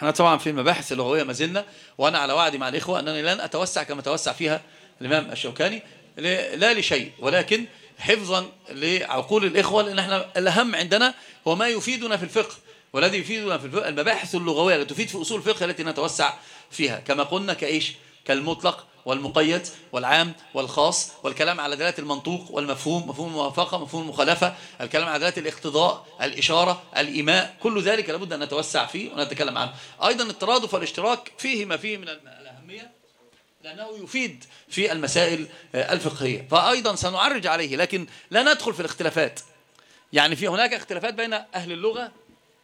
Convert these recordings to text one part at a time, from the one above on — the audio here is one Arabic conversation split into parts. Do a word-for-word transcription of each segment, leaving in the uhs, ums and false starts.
احنا طبعا في المباحث اللغوية ما زلنا، وأنا على وعدي مع الإخوة أنني لن أتوسع كما توسع فيها الإمام الشوكاني، لا لشيء ولكن حفظا لعقول الإخوة، لأن احنا الأهم عندنا هو ما يفيدنا في الفقه، والذي يفيدنا في الفقه المباحث اللغوية التي تفيد في أصول الفقه التي نتوسع فيها كما قلنا، كإيش؟ كالمطلق والمقيد والعام والخاص، والكلام على دلالة المنطوق والمفهوم، مفهوم الموافقة، مفهوم المخالفة، الكلام على دلالة الاقتضاء، الإشارة، الإيماء، كل ذلك لابد أن نتوسع فيه ونتكلم عنه. أيضا الترادف والاشتراك فيه ما فيه من الأهمية، لأنه يفيد في المسائل الفقهية، فأيضا سنعرج عليه، لكن لا ندخل في الاختلافات. يعني في هناك اختلافات بين أهل اللغة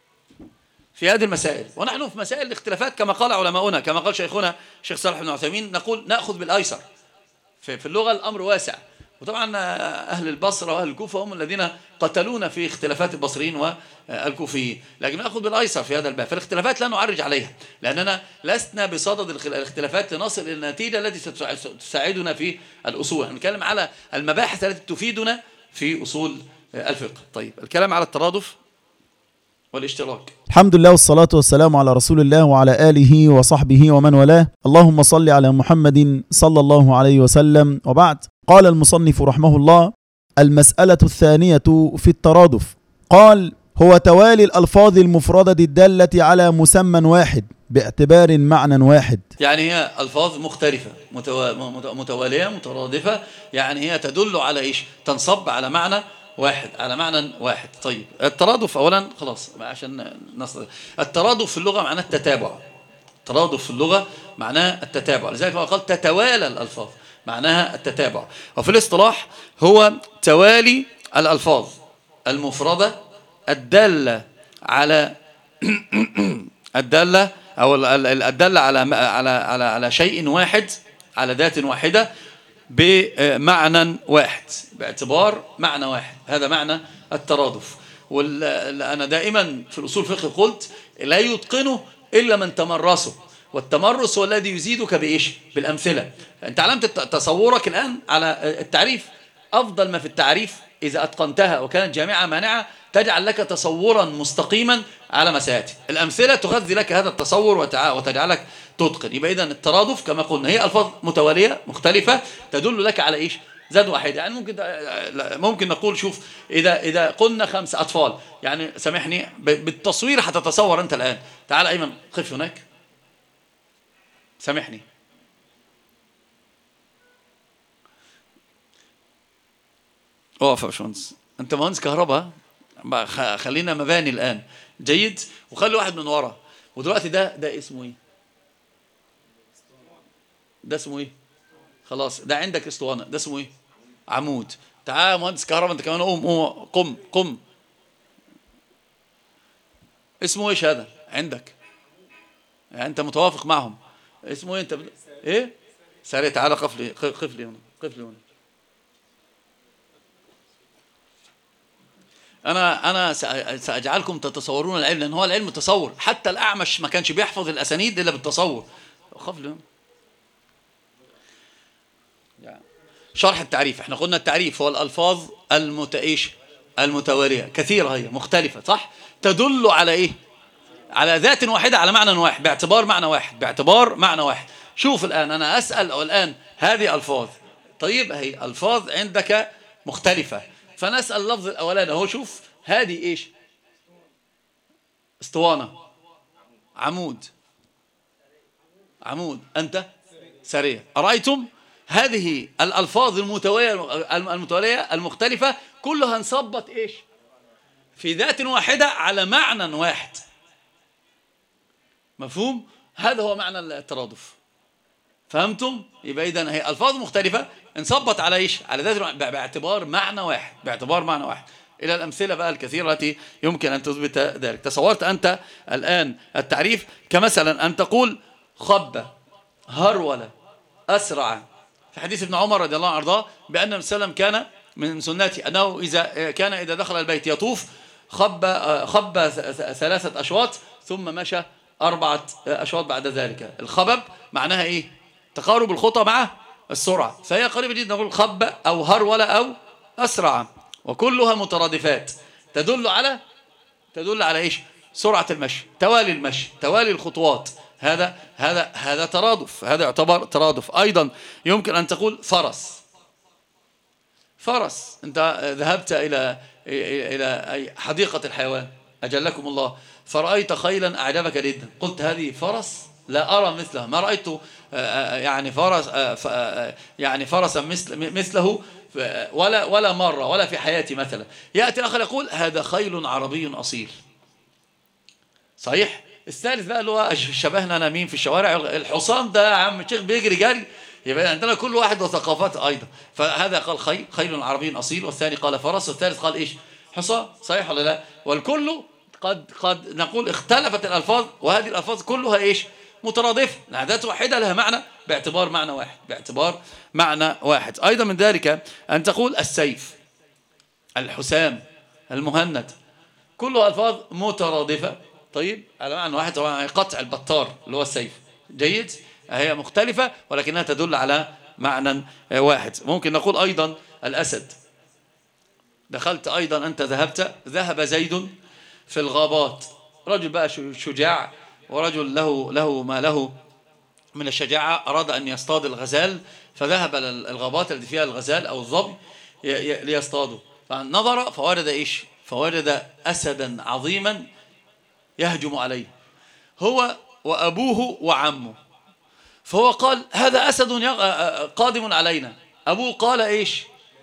في هذه المسائل، ونحن في مسائل الاختلافات كما قال علماؤنا، كما قال شيخنا الشيخ صالح بن عثيمين، نقول نأخذ بالأيسر. في اللغة الأمر واسع، وطبعا أهل البصرة وأهل الكوفة هم الذين قتلونا في اختلافات البصريين والكوفيين، لكن نأخذ بالأيسر في هذا الباب. فالاختلافات لا نعرج عليها، لأننا لسنا بصدد الاختلافات لنصل إلى النتيجة التي ستساعدنا في الأصول. نتكلم على المباحث التي تفيدنا في أصول الفقه. طيب، الكلام على الترادف والاشتراك. الحمد لله والصلاة والسلام على رسول الله وعلى آله وصحبه ومن والاه. اللهم صل على محمد صلى الله عليه وسلم، وبعد. قال المصنف رحمه الله: المسألة الثانية في الترادف. قال: هو توالي الألفاظ المفردة الدالة على مسمى واحد باعتبار معنى واحد. يعني هي ألفاظ مختلفة متوالية مترادفة، يعني هي تدل على إيش؟ تنصب على معنى واحد، على معنى واحد. طيب، الترادف أولا خلاص عشان نصل. الترادف في اللغة معناه التتابع. الترادف في اللغة معناه التتابع، لذلك هو قال تتوالى الألفاظ، معناها التتابع. وفي الاصطلاح هو توالي الألفاظ المفردة الدالة على الدالة أو الدالة على على على على شيء واحد، على ذات واحدة، بمعنى واحد، باعتبار معنى واحد. هذا معنى الترادف. وأنا دائما في الأصول الفقه قلت لا يتقنه إلا من تمرسه، والتمرس هو الذي يزيدك بإيش؟ بالأمثلة. أنت علامة تصورك الآن على التعريف، أفضل ما في التعريف إذا أتقنتها وكانت جامعة مانعة تجعل لك تصورا مستقيما على ما سيأتي. الأمثلة تغذي لك هذا التصور وتجعلك تتقن. يبقى إذن الترادف كما قلنا هي ألفاظ متوالية مختلفة تدل لك على إيش؟ زاد واحد. يعني ممكن ممكن نقول شوف، إذا إذا قلنا خمس أطفال، يعني سامحني بالتصوير هتتصور أنت الآن. تعال أيمن، قف هناك، سامحني. اقف يا باشمهندس، أنت مهندس كهرباء، خلينا مباني الآن. جيد، وخلي واحد من ورا. ودلوقتي ده ده اسمه إيه؟ ده اسمه إيه؟ خلاص، ده عندك اسطوانة، ده اسمه إيه؟ عمود. تعال مهندس كهرباء أنت كمان، قوم قم قم. اسمه إيش هذا عندك؟ يعني أنت متوافق معهم. اسمه إيه أنت؟ بد... إيه؟ ساري، تعال قف لي، قف لي هنا، قف لي هنا. أنا أنا سأجعلكم تتصورون العلم، لأن هو العلم تصور. حتى الأعمش ما كانش بيحفظ الأسانيد إلا بالتصور. قف لي هنا. شرح التعريف. احنا قلنا التعريف هو الألفاظ المتئيش المتوالية كثيرة، هي مختلفة، صح؟ تدل على إيه؟ على ذات واحدة، على معنى واحد، باعتبار معنى واحد، باعتبار معنى واحد. شوف الآن أنا أسأل الآن هذه ألفاظ، طيب هي ألفاظ عندك مختلفة، فنسأل اللفظ الأولاني هو، شوف هذه إيش؟ اسطوانة، عمود، عمود، أنت سريع. أرأيتم هذه الألفاظ المتوالية المتوالية المختلفة كلها انصبت إيش؟ في ذات واحدة على معنى واحد. مفهوم؟ هذا هو معنى الترادف. فهمتم؟ يبقى إذن هي ألفاظ مختلفة انصبت على إيش؟ على ذات، باعتبار معنى واحد، باعتبار معنى واحد. إلى الأمثلة بقى الكثيرة التي يمكن أن تثبت ذلك. تصورت أنت الآن التعريف كمثلا أن تقول خب، هرول، أسرع. في حديث ابن عمر رضي الله عنه وارضاه بأن النبي صلى الله عليه وسلم كان من سنته أنه إذا كان إذا دخل البيت يطوف خب خب ثلاثة أشواط ثم مشى أربعة أشواط بعد ذلك. الخبب معناها إيه؟ تقارب الخطى مع السرعة، فهي قريبة جدا. نقول خب أو هرول أو أسرع، وكلها مترادفات تدل على تدل على إيش؟ سرعة المشي، توالي المشي، توالي الخطوات، هذا هذا هذا ترادف، هذا يعتبر ترادف. أيضا يمكن أن تقول فرس. فرس، أنت ذهبت إلى إلى حديقة الحيوان أجلكم الله، فرأيت خيلا أعجبك جدا، قلت هذه فرس لا أرى مثلها، ما رأيت يعني فرس يعني فرسا مثل مثله ولا ولا مرة ولا في حياتي مثلا. يأتي الآخر يقول هذا خيل عربي أصيل. صحيح. الثالث بقى اللي هو شبهنا نامين في الشوارع، الحصان ده يا عم الشيخ بيجري جري، يبقى عندنا كل واحد وثقافات أيضا. فهذا قال خيل خيل عربي أصيل، والثاني قال فرس، والثالث قال إيش؟ حصان. صحيح ولا لا؟ والكل قد قد نقول اختلفت الألفاظ، وهذه الألفاظ كلها إيش؟ مترادفة، عادات واحدة لها معنى باعتبار معنى واحد، باعتبار معنى واحد. أيضا من ذلك أن تقول السيف، الحسام، المهند، كلها ألفاظ مترادفة. طيب على معنى واحد، طبعا قطع البطار اللي هو السيف، جيد، هي مختلفة ولكنها تدل على معنى واحد. ممكن نقول أيضا الأسد. دخلت أيضا، أنت ذهبت، ذهب زيد في الغابات، رجل بقى شجاع، ورجل له له ما له من الشجاعة، أراد أن يصطاد الغزال، فذهب للغابات التي فيها الغزال أو الظبي ليصطادوا، فنظر فوجد إيش؟ فوجد أسدا عظيما يهجم عليه هو وأبوه وعمه، فهو قال هذا أسد قادم علينا. أبوه قال إيش؟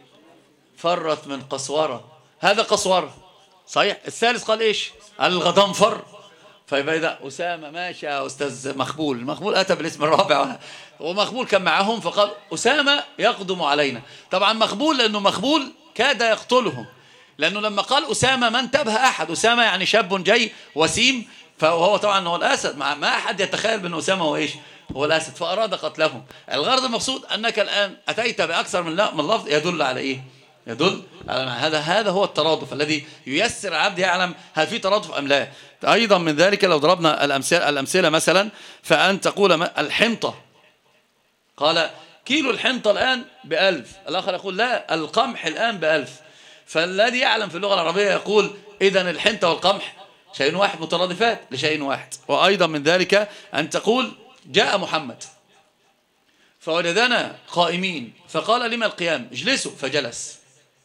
فرت من قسورة، هذا قسورة. صحيح. الثالث قال إيش؟ الغضنفر. فيبقى إذا أسامة ماشي يا أستاذ مخبول، مخبول أتى بالاسم الرابع، ومخبول كان معهم، فقال أسامة يقدم علينا. طبعا مخبول لأنه مخبول كاد يقتلهم، لأنه لما قال أسامة ما انتبه أحد، أسامة يعني شاب جاي وسيم، فهو طبعا هو الأسد، ما أحد يتخيل بأن أسامة هو إيش؟ هو الأسد، فأراد قتلهم. الغرض المقصود أنك الآن أتيت بأكثر من لفظ يدل على إيه؟ يدل على هذا. هذا هو الترادف الذي ييسر العبد يعلم هل في ترادف أم لا. أيضا من ذلك لو ضربنا الأمثلة, الأمثلة مثلا، فأن تقول الحنطة، قال كيلو الحنطة الآن بألف، الآخر يقول لا القمح الآن بألف، فالذي يعلم في اللغة العربية يقول إذن الحنطة والقمح شيء واحد، مترادفات لشيء واحد. وأيضا من ذلك أن تقول جاء محمد فوجدنا قائمين فقال لما القيام؟ اجلسوا، فجلس.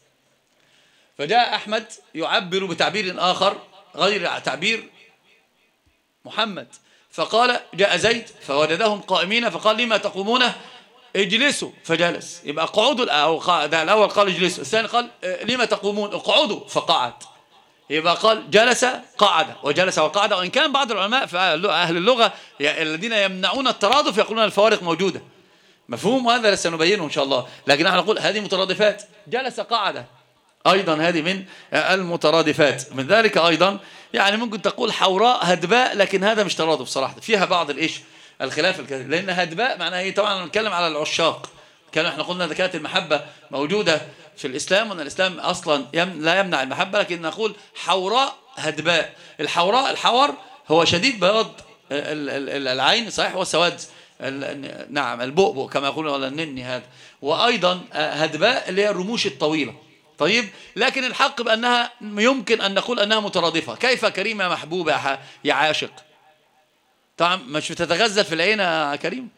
فجاء أحمد يعبر بتعبير آخر غير تعبير محمد، فقال جاء زيد فوجدهم قائمين فقال لما تقومون؟ اجلسوا، فجلس. يبقى اقعدوا، الأول قال اجلسوا، الثاني قال لما تقومون؟ اقعدوا، فقعد. يبقى قال جلس قعد، وجلس وقعد. وإن كان بعض العلماء أهل اللغة الذين يمنعون الترادف يقولون الفوارق موجودة، مفهوم هذا سنبينه إن شاء الله، لكن نحن نقول هذه مترادفات، جلس قعد أيضا هذه من المترادفات. من ذلك أيضا يعني ممكن تقول حوراء هدباء، لكن هذا مش ترادف صراحة، فيها بعض الإيش الخلاف الكثير، لأن هدباء معناها هي طبعا نتكلم على العشاق، كان احنا قلنا إذا كانت المحبة موجودة في الإسلام، وأن الإسلام أصلا يم لا يمنع المحبة، لكن نقول حوراء هدباء. الحوراء، الحور هو شديد بياض العين، صحيح، والسواد نعم البؤبؤ كما يقولون، ولا النني هذا. وأيضا هدباء اللي هي الرموش الطويلة. طيب، لكن الحق بأنها يمكن أن نقول أنها مترادفة. كيف كريم يا محبوب يا عاشق؟ طبعا مش بتتغزل في العين يا كريم،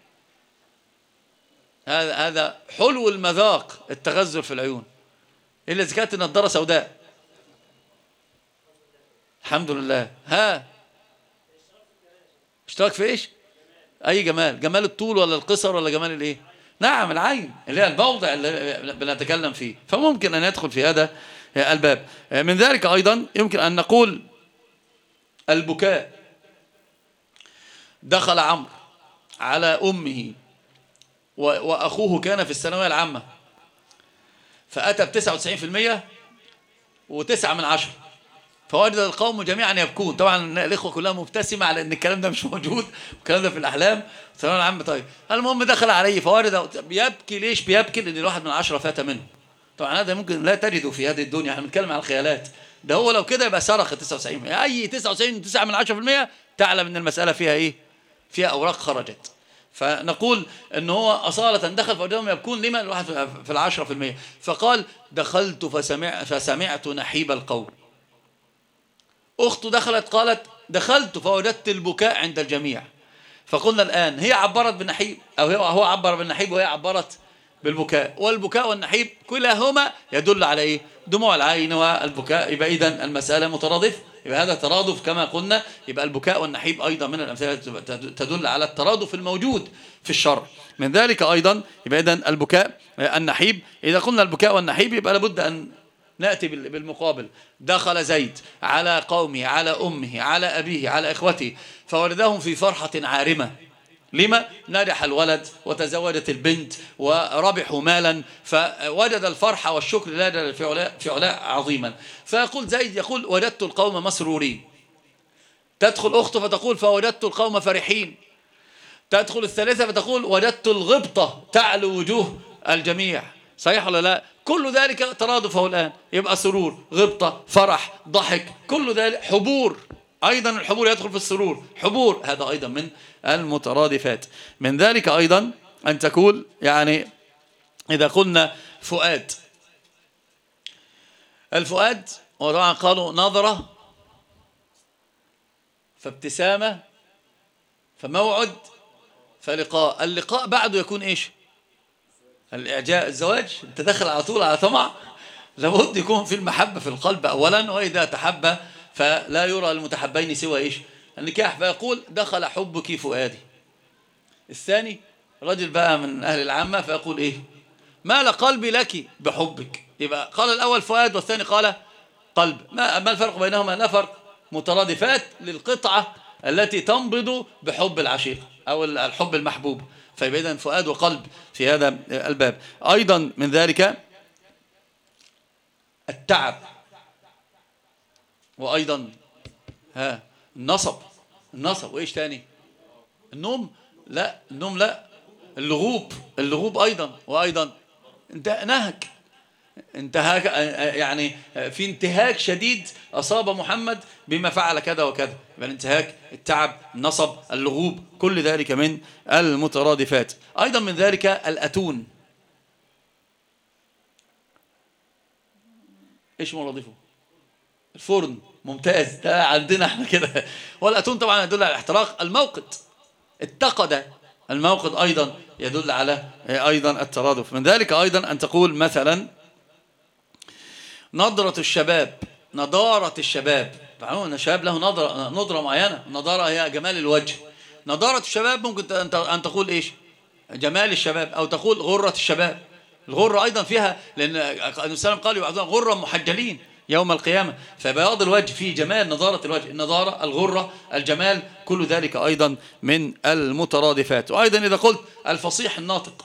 هذا هذا حلو المذاق، التغزل في العيون، إلا إذا كانت النضارة سوداء. الحمد لله. ها اشتراك في إيش؟ أي جمال؟ جمال الطول ولا القصر ولا جمال الإيه؟ نعم العين اللي هي الموضع اللي بنتكلم فيه، فممكن أن يدخل في هذا الباب. من ذلك أيضا يمكن أن نقول البكاء. دخل عمرو على أمه وأخوه كان في الثانوية العامة، فأتى بتسعة وتسعين في المية وتسعة من عشرة، فوجد القوم جميعا يبكون. طبعا الإخوة كلها مبتسمة على أن الكلام ده مش موجود، والكلام ده في الأحلام، الثانوية العامة. طيب المهم دخل عليه فوجد بيبكي. ليش بيبكي؟ لأن الواحد من عشرة فات منه. طبعا هذا ممكن لا تجده في هذه الدنيا، احنا بنتكلم على الخيالات. ده هو لو كده يبقى سرق تسعة وتسعين في المية. أي تسعة وتسعين تسعة من عشرة في المية تعلم أن المسألة فيها إيه؟ فيها أوراق خرجت. فنقول أن هو أصالة دخل فوجدهم يبكون. لما؟ الواحد في العشرة في المية. فقال دخلت فسمع فسمعت نحيب القوم. أخته دخلت قالت دخلت فوجدت البكاء عند الجميع. فقلنا الآن هي عبرت بالنحيب أو هو عبر بالنحيب وهي عبرت بالبكاء، والبكاء والنحيب كلاهما يدل على إيه؟ دموع العين والبكاء. يبقى إذن المسألة مترادف، يبقى هذا ترادف كما قلنا. يبقى البكاء والنحيب أيضا من الأمثلة تدل على الترادف الموجود في الشرع. من ذلك أيضا يبقى إذن البكاء النحيب. إذا قلنا البكاء والنحيب يبقى لابد أن نأتي بالمقابل. دخل زيد على قومه، على أمه، على أبيه، على إخوته، فولدهم في فرحة عارمة. لما؟ نجح الولد وتزوجت البنت وربحوا مالا، فوجد الفرحة والشكر لله في علاء, في علاء عظيما. فيقول زيد يقول وجدت القوم مسرورين. تدخل أخته فتقول فوجدت القوم فرحين. تدخل الثالثة فتقول وجدت الغبطة تعلو وجوه الجميع. صحيح ولا لا؟ كل ذلك ترادفه الآن. يبقى سرور، غبطة، فرح، ضحك، كل ذلك. حبور أيضا، الحبور يدخل في السرور، حبور، هذا أيضا من المترادفات. من ذلك أيضا أن تقول يعني إذا قلنا فؤاد، الفؤاد وطبعا قالوا نظرة فابتسامة فموعد فلقاء. اللقاء بعده يكون إيش؟ الإعجاب، الزواج. أنت داخل على طول على طمع، لابد يكون في المحبة في القلب أولا، وإذا تحب فلا يرى المتحبين سوى إيش؟ النكاح. فيقول دخل حبك فؤادي. الثاني رجل بقى من أهل العامة فيقول إيه؟ مال قلبي لك بحبك. يبقى قال الأول فؤاد والثاني قال قلب. ما, ما الفرق بينهما؟ لا فرق، مترادفات للقطعة التي تنبض بحب العشيق أو الحب المحبوب. فيبقى إذن فؤاد وقلب في هذا الباب. أيضا من ذلك التعب، وأيضا ها النصب. النصب وإيش تاني؟ النوم، لا النوم لا، اللغوب، اللغوب أيضا. وأيضا انت نهك، انتهاك، يعني في انتهاك شديد أصاب محمد بما فعل كذا وكذا. يبقى الانتهاك، التعب، النصب، اللغوب، كل ذلك من المترادفات. أيضا من ذلك الأتون. إيش مرادفه؟ الفرن. ممتاز، ده عندنا احنا كده. والأتون طبعا يدل على الاحتراق. الموقد، اتقد، الموقد أيضا يدل على أيضا الترادف. من ذلك أيضا أن تقول مثلا نظرة الشباب، نضارة الشباب. تعلمون أن الشباب له نظرة, نظرة معينة. النضارة هي جمال الوجه. نضارة الشباب ممكن أن تقول إيش؟ جمال الشباب، أو تقول غرة الشباب. الغرة أيضا فيها، لأن النبي صلى الله عليه وسلم قال غرة محجلين يوم القيامة. فبياض الوجه فيه جمال، نضارة الوجه، النضارة، الغرة، الجمال، كل ذلك أيضا من المترادفات. وأيضا إذا قلت الفصيح الناطق،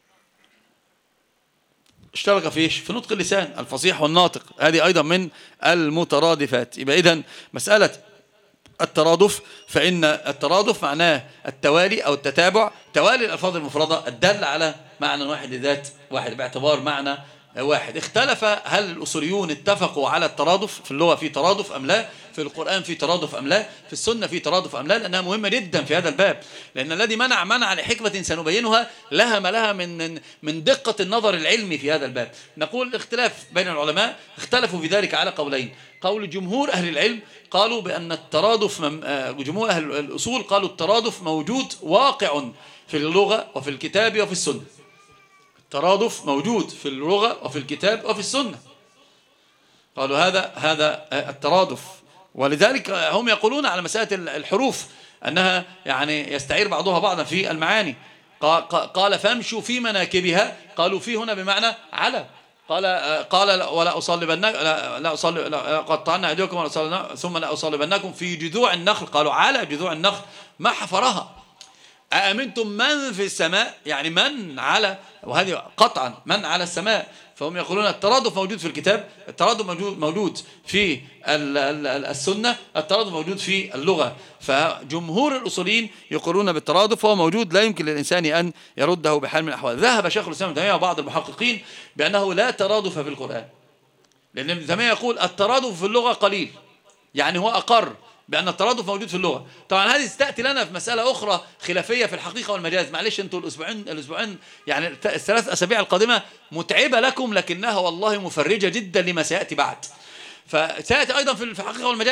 اشترك في ايش؟ في نطق اللسان، الفصيح والناطق، هذه أيضا من المترادفات. يبقى إذن مسألة الترادف، فإن الترادف معناه التوالي أو التتابع، توالي الألفاظ المفردة الدالة على معنى واحد لذات واحد باعتبار معنى واحد. اختلف هل الأصوليون اتفقوا على الترادف في اللغة في ترادف أم لا، في القرآن في ترادف أم لا، في السنة في ترادف أم لا، لأنها مهمة جدا في هذا الباب. لأن الذي منع منع لحكمة سنبينها لها ما لها من من دقة النظر العلمي في هذا الباب. نقول الاختلاف بين العلماء، اختلفوا في ذلك على قولين. قول جمهور أهل العلم قالوا بأن الترادف، جمهور أهل الأصول قالوا الترادف موجود واقع في اللغة وفي الكتاب وفي السنة. الترادف موجود في اللغة وفي الكتاب وفي السنة. قالوا هذا هذا الترادف. ولذلك هم يقولون على مسألة الحروف أنها يعني يستعير بعضها بعضا في المعاني. قال فامشوا في مناكبها، قالوا في هنا بمعنى على. قال قال ولا أصلبنكم، لا لا أصلب، لا قطعنا أيديكم ثم لا أصلبنكم في جذوع النخل، قالوا على جذوع النخل ما حفرها. أأمنتم من في السماء، يعني من على، وهذه قطعا من على السماء. فهم يقولون الترادف موجود في الكتاب، الترادف موجود موجود في السنة، الترادف موجود في اللغة. فجمهور الأصوليين يقولون بالترادف، وهو موجود لا يمكن للإنسان أن يرده بحال من الأحوال. ذهب شيخ الإسلام ابن تيمية وبعض المحققين بأنه لا ترادف في القرآن، لأن ابن تيمية يقول الترادف في اللغة قليل، يعني هو أقر بأن الترادف موجود في اللغة. طبعا هذه ستأتي لنا في مسألة أخرى خلافية في الحقيقة والمجاز. معلش أنتوا الأسبوعين الأسبوعين يعني الثلاث أسابيع القادمة متعبة لكم، لكنها والله مفرجة جدا لما سيأتي بعد. فسيأتي أيضا في الحقيقة والمجاز.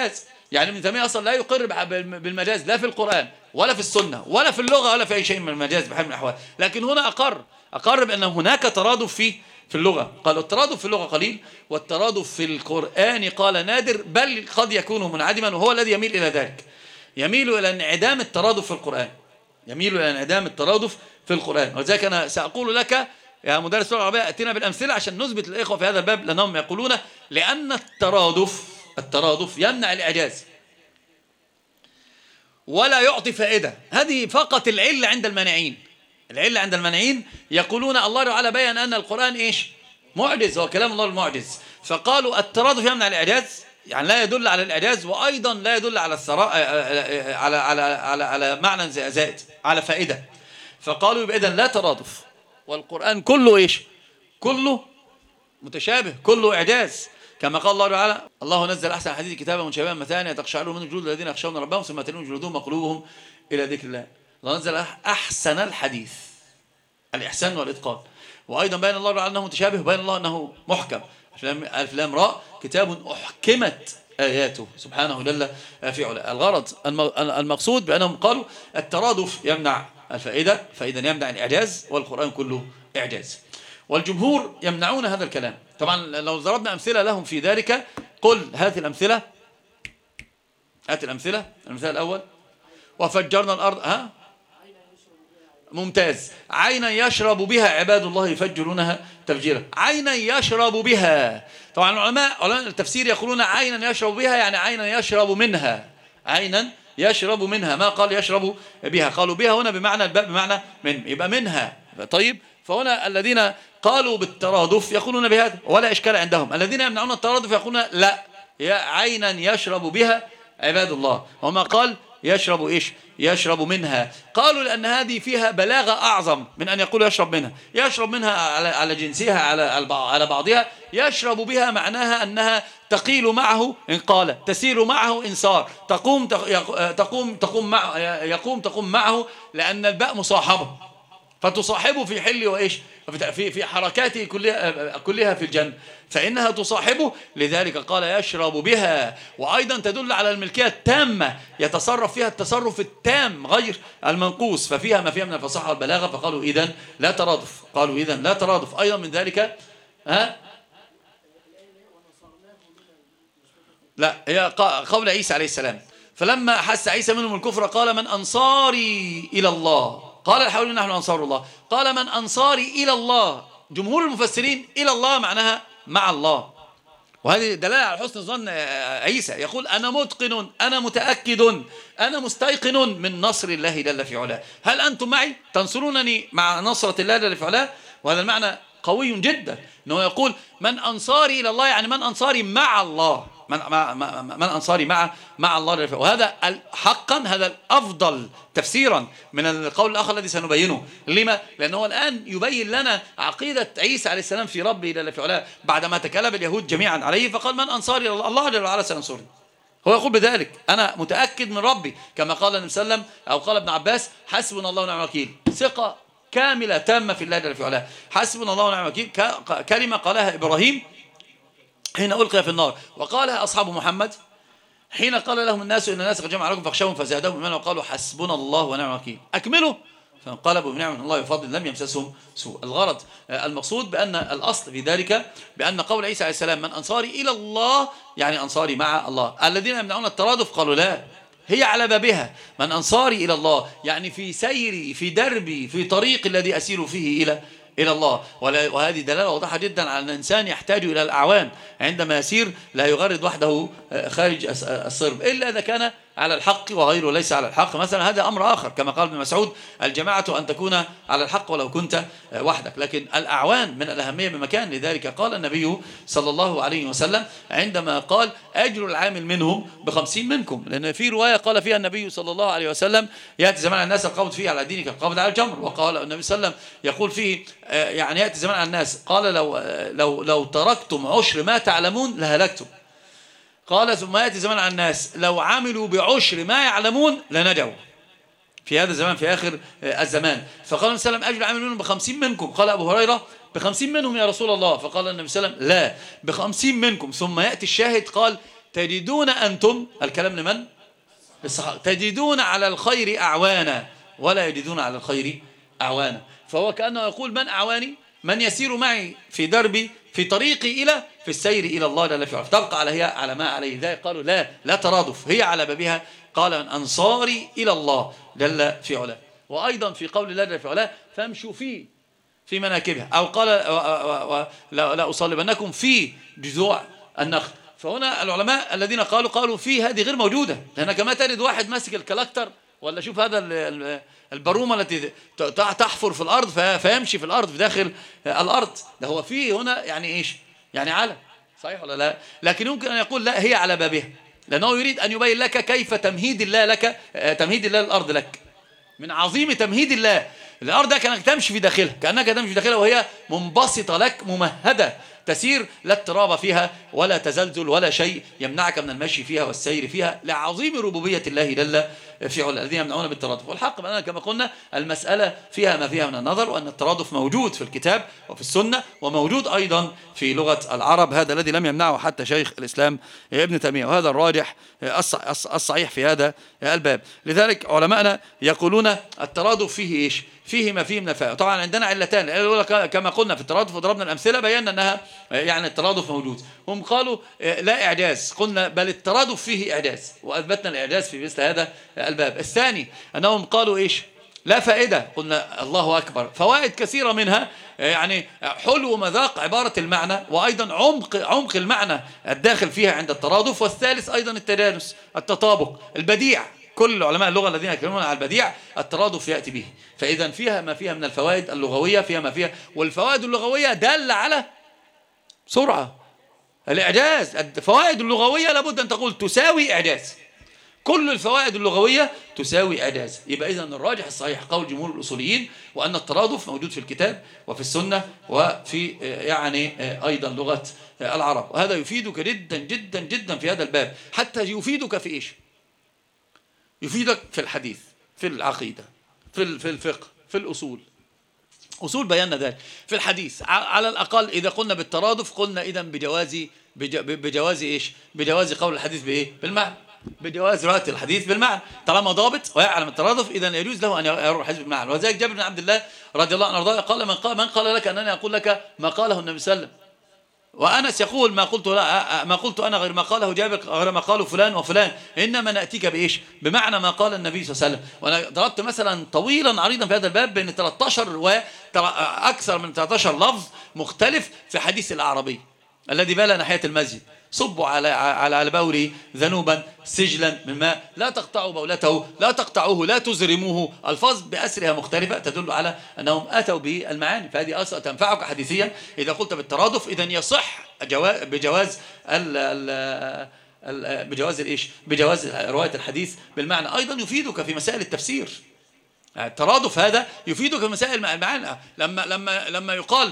يعني ابن تيمية أصلا لا يقر بالمجاز لا في القرآن ولا في السنة ولا في اللغة ولا في أي شيء من المجاز بحال من الأحوال، لكن هنا أقر أقر بأن هناك ترادف في في اللغة. قال الترادف في اللغة قليل، والترادف في القرآن قال نادر، بل قد يكون منعدما، وهو الذي يميل إلى ذلك، يميل إلى انعدام الترادف في القرآن، يميل إلى انعدام الترادف في القرآن. ولذلك أنا سأقول لك يا مدرس اللغة العربية أتينا بالأمثلة عشان نثبت للإخوة في هذا الباب، لأنهم يقولون لأن الترادف الترادف يمنع الإعجاز ولا يعطي فائدة. هذه فقط العلة عند المانعين. العلة عند المانعين يقولون الله تعالى بيّن أن القرآن إيش؟ معجز، هو كلام الله المعجز، فقالوا الترادف يمنع الإعجاز، يعني لا يدل على الإعجاز، وأيضا لا يدل على الثراء على على على على معنى زائد على فائدة. فقالوا يبقى إذن لا ترادف، والقرآن كله إيش؟ كله متشابه، كله إعجاز، كما قال الله تعالى الله نزل أحسن الحديث كتابا متشابها مثانية تقشعر منه جلود الذين يخشون ربهم ثم تلين جلودهم وقلوبهم إلى ذكر الله. الله نزل أحسن الحديث، الإحسان والإتقان. وأيضا بين الله تعالى أنه متشابه، وبين الله أنه محكم، ألف لام راء كتاب أحكمت آياته سبحانه جل في علاه. الغرض المقصود بأنهم قالوا الترادف يمنع الفائدة، فإذا يمنع الإعجاز، والقرآن كله إعجاز. والجمهور يمنعون هذا الكلام. طبعا لو ضربنا أمثلة لهم في ذلك، قل هات الأمثلة، هات الأمثلة. المثال الأول وفجرنا الأرض، ها ممتاز، عينا يشرب بها عباد الله يفجرونها تفجيرا، عينا يشرب بها. طبعا العلماء علماء التفسير يقولون عينا يشرب بها يعني عينا يشرب منها، عينا يشرب منها، ما قال يشرب بها، قالوا بها هنا بمعنى الباء بمعنى من، يبقى منها. طيب فهنا الذين قالوا بالترادف يقولون بهذا ولا إشكال عندهم، الذين يمنعون الترادف يقولون لا، عينا يشرب بها عباد الله، وما قال يشرب إيش؟ يشرب منها. قالوا لأن هذه فيها بلاغة أعظم من أن يقول يشرب منها، يشرب منها على على جنسها على على بعضها، يشرب بها معناها أنها تقيل معه إن قال، تسير معه إن صار، تقوم تقوم تقوم معه، يقوم تقوم معه، لأن الباء مصاحبة، فتصاحبه في حل وإيش في في حركاته كلها كلها في الجنة، فإنها تصاحبه، لذلك قال يشرب بها. وأيضا تدل على الملكية التامة، يتصرف فيها التصرف التام غير المنقوص، ففيها ما فيها من الفصاحة والبلاغة. فقالوا إذن لا ترادف، قالوا إذن لا ترادف. أيضا من ذلك ها لا هي قول عيسى عليه السلام، فلما أحس عيسى منهم الكفر قال من أنصاري إلى الله، قال الحواريون نحن أنصار الله، قال من أنصاري إلى الله. جمهور المفسرين إلى الله معناها مع الله، وهذه دلالة على حسن ظن عيسى، يقول أنا متقن، أنا متأكد، أنا مستيقن من نصر الله جل في علاه، هل أنتم معي تنصرونني مع نصرة الله جل في علاه؟ وهذا المعنى قوي جدا، أنه يقول من أنصاري إلى الله يعني من أنصاري مع الله، من, من أنصاري مع مع الله، وهذا حقا هذا الأفضل تفسيرا من القول الآخر الذي سنبينه. لما؟ لأنه الآن يبين لنا عقيدة عيسى عليه السلام في ربه جل في علاه بعدما تكلم اليهود جميعا عليه، فقال من أنصاري إلى الله، الله جل وعلا سينصرني. هو يقول بذلك أنا متأكد من ربي، كما قال النبي صلى الله عليه وسلم أو قال ابن عباس حسبنا الله ونعم الوكيل، ثقة كاملة تامة في الله جل في علاه، حسبنا الله ونعم الوكيل، كلمة قالها إبراهيم حين ألقي في النار، وقالها أصحاب محمد حين قال لهم الناس إن الناس قد جمعوا عليكم فاخشوهم فزادهم إيمانا وقالوا حسبنا الله ونعم الوكيل. أكملوا فانقلبوا بنعمة الله وفضل لم يمسسهم سوء. الغرض المقصود بأن الأصل في ذلك بأن قول عيسى عليه السلام من أنصاري إلى الله يعني أنصاري مع الله. الذين يمنعون الترادف قالوا لا، هي على بابها، من أنصاري إلى الله يعني في سيري في دربي في طريق الذي أسير فيه إلى إلى الله. وهذه دلالة واضحة جدا على أن الإنسان يحتاج إلى الأعوان عندما يسير، لا يغرد وحده خارج الصرب إلا إذا كان على الحق وغيره ليس على الحق، مثلا هذا أمر آخر، كما قال ابن مسعود الجماعة أن تكون على الحق ولو كنت وحدك، لكن الأعوان من الأهمية بمكان. لذلك قال النبي صلى الله عليه وسلم عندما قال أجر العامل منهم بخمسين منكم، لأن في رواية قال فيها النبي صلى الله عليه وسلم يأتي زمان الناس القبض فيه على دينك القبض على الجمر، وقال النبي صلى الله عليه وسلم يقول فيه يعني يأتي زمان الناس قال لو, لو, لو تركتم عشر ما تعلمون لهلكتم، قال ثم يأتي زمان على الناس لو عملوا بعشر ما يعلمون لنجوا في هذا الزمان في آخر الزمان. فقال النبي صلى الله عليه وسلم أجر العامل منهم بخمسين منكم، قال أبو هريرة بخمسين منهم يا رسول الله، فقال النبي صلى الله عليه وسلم لا بخمسين منكم. ثم يأتي الشاهد قال تجدون أنتم الكلام لمن؟ الصحابة. تجدون على الخير أعوانا ولا يجدون على الخير أعوانا. فهو كأنه يقول من أعواني؟ من يسير معي في دربي في طريقي إلى في السير إلى الله جل في علاه. تبقى على هي على ما عليه. ذلك قالوا لا لا ترادف، هي على بابها. قال من أنصاري إلى الله جل في علاه. وأيضا في قول الله جل في علاه فامشوا فيه في مناكبها، أو قال لا أصلبنكم في جذوع النخل. فهنا العلماء الذين قالوا قالوا في هذه غير موجودة، لأنك ما تجد واحد ماسك الكلاكتر ولا شوف هذا البرومة التي تحفر في الأرض فيمشي في الأرض في داخل الأرض. ده هو فيه هنا يعني إيش؟ يعني على صحيح ولا لا؟ لكن يمكن أن يقول لا هي على بابها، لأنه يريد أن يبين لك كيف تمهيد الله لك، تمهيد الله للأرض لك، من عظيم تمهيد الله الأرض ده كأنك تمشي في داخلها، كأنك تمشي في داخلها وهي منبسطة لك ممهدة تسير، لا اضطراب فيها ولا تزلزل ولا شيء يمنعك من المشي فيها والسير فيها، لعظيم ربوبية الله جل في علاه الذين يمنعون بالترادف. والحق بأننا كما قلنا المسألة فيها ما فيها من النظر، وأن الترادف موجود في الكتاب وفي السنة وموجود أيضا في لغة العرب، هذا الذي لم يمنعه حتى شيخ الإسلام ابن تيمية، وهذا الراجح الصحيح في هذا الباب. لذلك علماءنا يقولون الترادف فيه إيش؟ فيه ما فيه من الفائدة. طبعا عندنا علتان، الأولى كما قلنا في الترادف وضربنا الأمثلة بينا أنها يعني الترادف موجود، هم قالوا لا إعجاز، قلنا بل الترادف فيه إعجاز وأثبتنا الإعجاز في مثل هذا الباب. الثاني أنهم قالوا إيش؟ لا فائدة، قلنا الله أكبر، فوائد كثيرة منها يعني حلو مذاق عبارة المعنى، وأيضا عمق عمق المعنى الداخل فيها عند الترادف. والثالث أيضا التجانس التطابق البديع، كل علماء اللغة الذين يتكلمون على البديع الترادف يأتي به. فإذا فيها ما فيها من الفوائد اللغوية، فيها ما فيها، والفوائد اللغوية دالة على سرعة الإعجاز. الفوائد اللغوية لابد أن تقول تساوي إعجاز، كل الفوائد اللغوية تساوي إعجاز. يبقى إذن الراجح الصحيح قول جمهور الأصوليين، وأن الترادف موجود في الكتاب وفي السنة وفي يعني أيضا لغة العرب. وهذا يفيدك جدا جدا جدا في هذا الباب، حتى يفيدك في إيش؟ يفيدك في الحديث، في العقيدة، في في الفقه، في الأصول. أصول بينا ذلك. في الحديث على الأقل إذا قلنا بالترادف قلنا إذن بجواز بجواز إيش؟ بجواز قول الحديث بإيه؟ بالمعنى، بجواز رواية الحديث بالمعنى. طالما ضابط ويعلم الترادف إذن يجوز له أن يروي الحديث بالمعنى. وذلك جابر بن عبد الله رضي الله عنه وارضاه قال من قال من قال لك أنني أقول لك ما قاله النبي صلى الله عليه وسلم، وأنس يقول ما قلت لا ما قلت أنا غير ما قاله جابر غير ما قاله فلان وفلان، إنما نأتيك بإيش؟ بمعنى ما قال النبي صلى الله عليه وسلم. وأنا ضربت مثلا طويلا عريضا في هذا الباب بين ثلاثة عشر وأكثر من ثلاثة عشر لفظ مختلف في حديث الأعرابي الذي بال ناحية المسجد، صبوا على على بوله ذنوبا سجلا من ماء، لا تقطعوا بولته، لا تقطعوه، لا تزرموه. الفاظ بأسرها مختلفة تدل على أنهم أتوا بالمعاني. فهذه أصلا تنفعك حديثيا إذا قلت بالترادف. إذن يصح بجواز ال بجواز الإيش؟ بجواز رواية الحديث بالمعنى. أيضا يفيدك في مسائل التفسير. الترادف هذا يفيدك في مسائل المعاني. لما لما لما يقال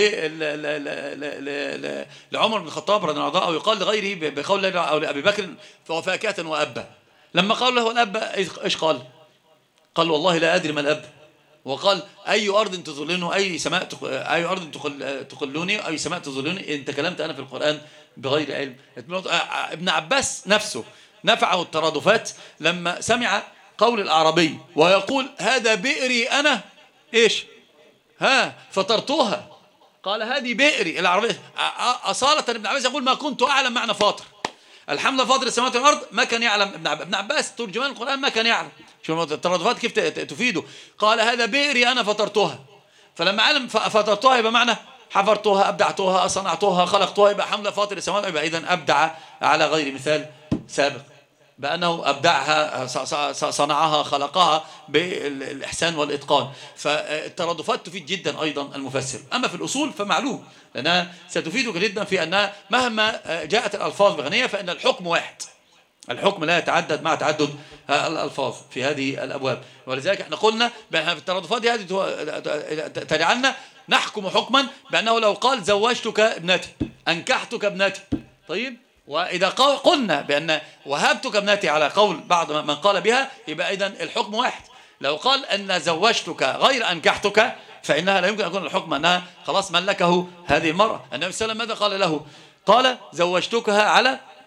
لعمر بن الخطاب رضي الله عنه أو يقال لغيره بقول أو لأبي بكر فهو فاكهة وأبا، لما قال له الأب إيش قال؟ قال والله لا أدري ما الأب. وقال أي أرض تظلنه أي سماء أي أرض تقلوني أي سماء تظلني إن تكلمت أنا في القرآن بغير علم. ابن عباس نفسه نفعه الترادفات لما سمع قول الأعرابي ويقول هذا بئري أنا إيش ها فطرتها، قال هذه بئري العربية. أصالة ابن عباس يقول ما كنت أعلم معنى فاطر، الحمد فاطر السماوات والأرض ما كان يعلم ابن عباس, ابن عباس ترجمان القرآن ما كان يعلم. شو الترادفات كيف تفيده؟ قال هذا بئري أنا فطرتها، فلما علم فطرتها يبقى معنى حفرتها أبدعتها صنعتها خلقتها، يبقى حمد فاطر السماوات، يبقى إذن أبدع على غير مثال سابق بأنه أبدعها صنعها خلقها بالإحسان والإتقان. فالترادفات تفيد جدا أيضا المفسر. أما في الأصول فمعلوم لأنها ستفيدك جدا في أنها مهما جاءت الألفاظ بغنية فإن الحكم واحد، الحكم لا يتعدد مع تعدد الألفاظ في هذه الأبواب. ولذلك احنا قلنا بأن في الترادفات هذه تجعلنا نحكم حكما بأنه لو قال زوجتك ابنتي أنكحتك ابنتي، طيب وإذا قلنا بأن وهبتك ابنتي على قول بعض من قال بها يبقى إذن الحكم واحد. لو قال أن زوجتك غير أنكحتك فإنها لا يمكن أن يكون الحكم أنها خلاص ملكه هذه المرأة. النبي صلى الله عليه وسلم ماذا قال له؟ قال زوجتكها على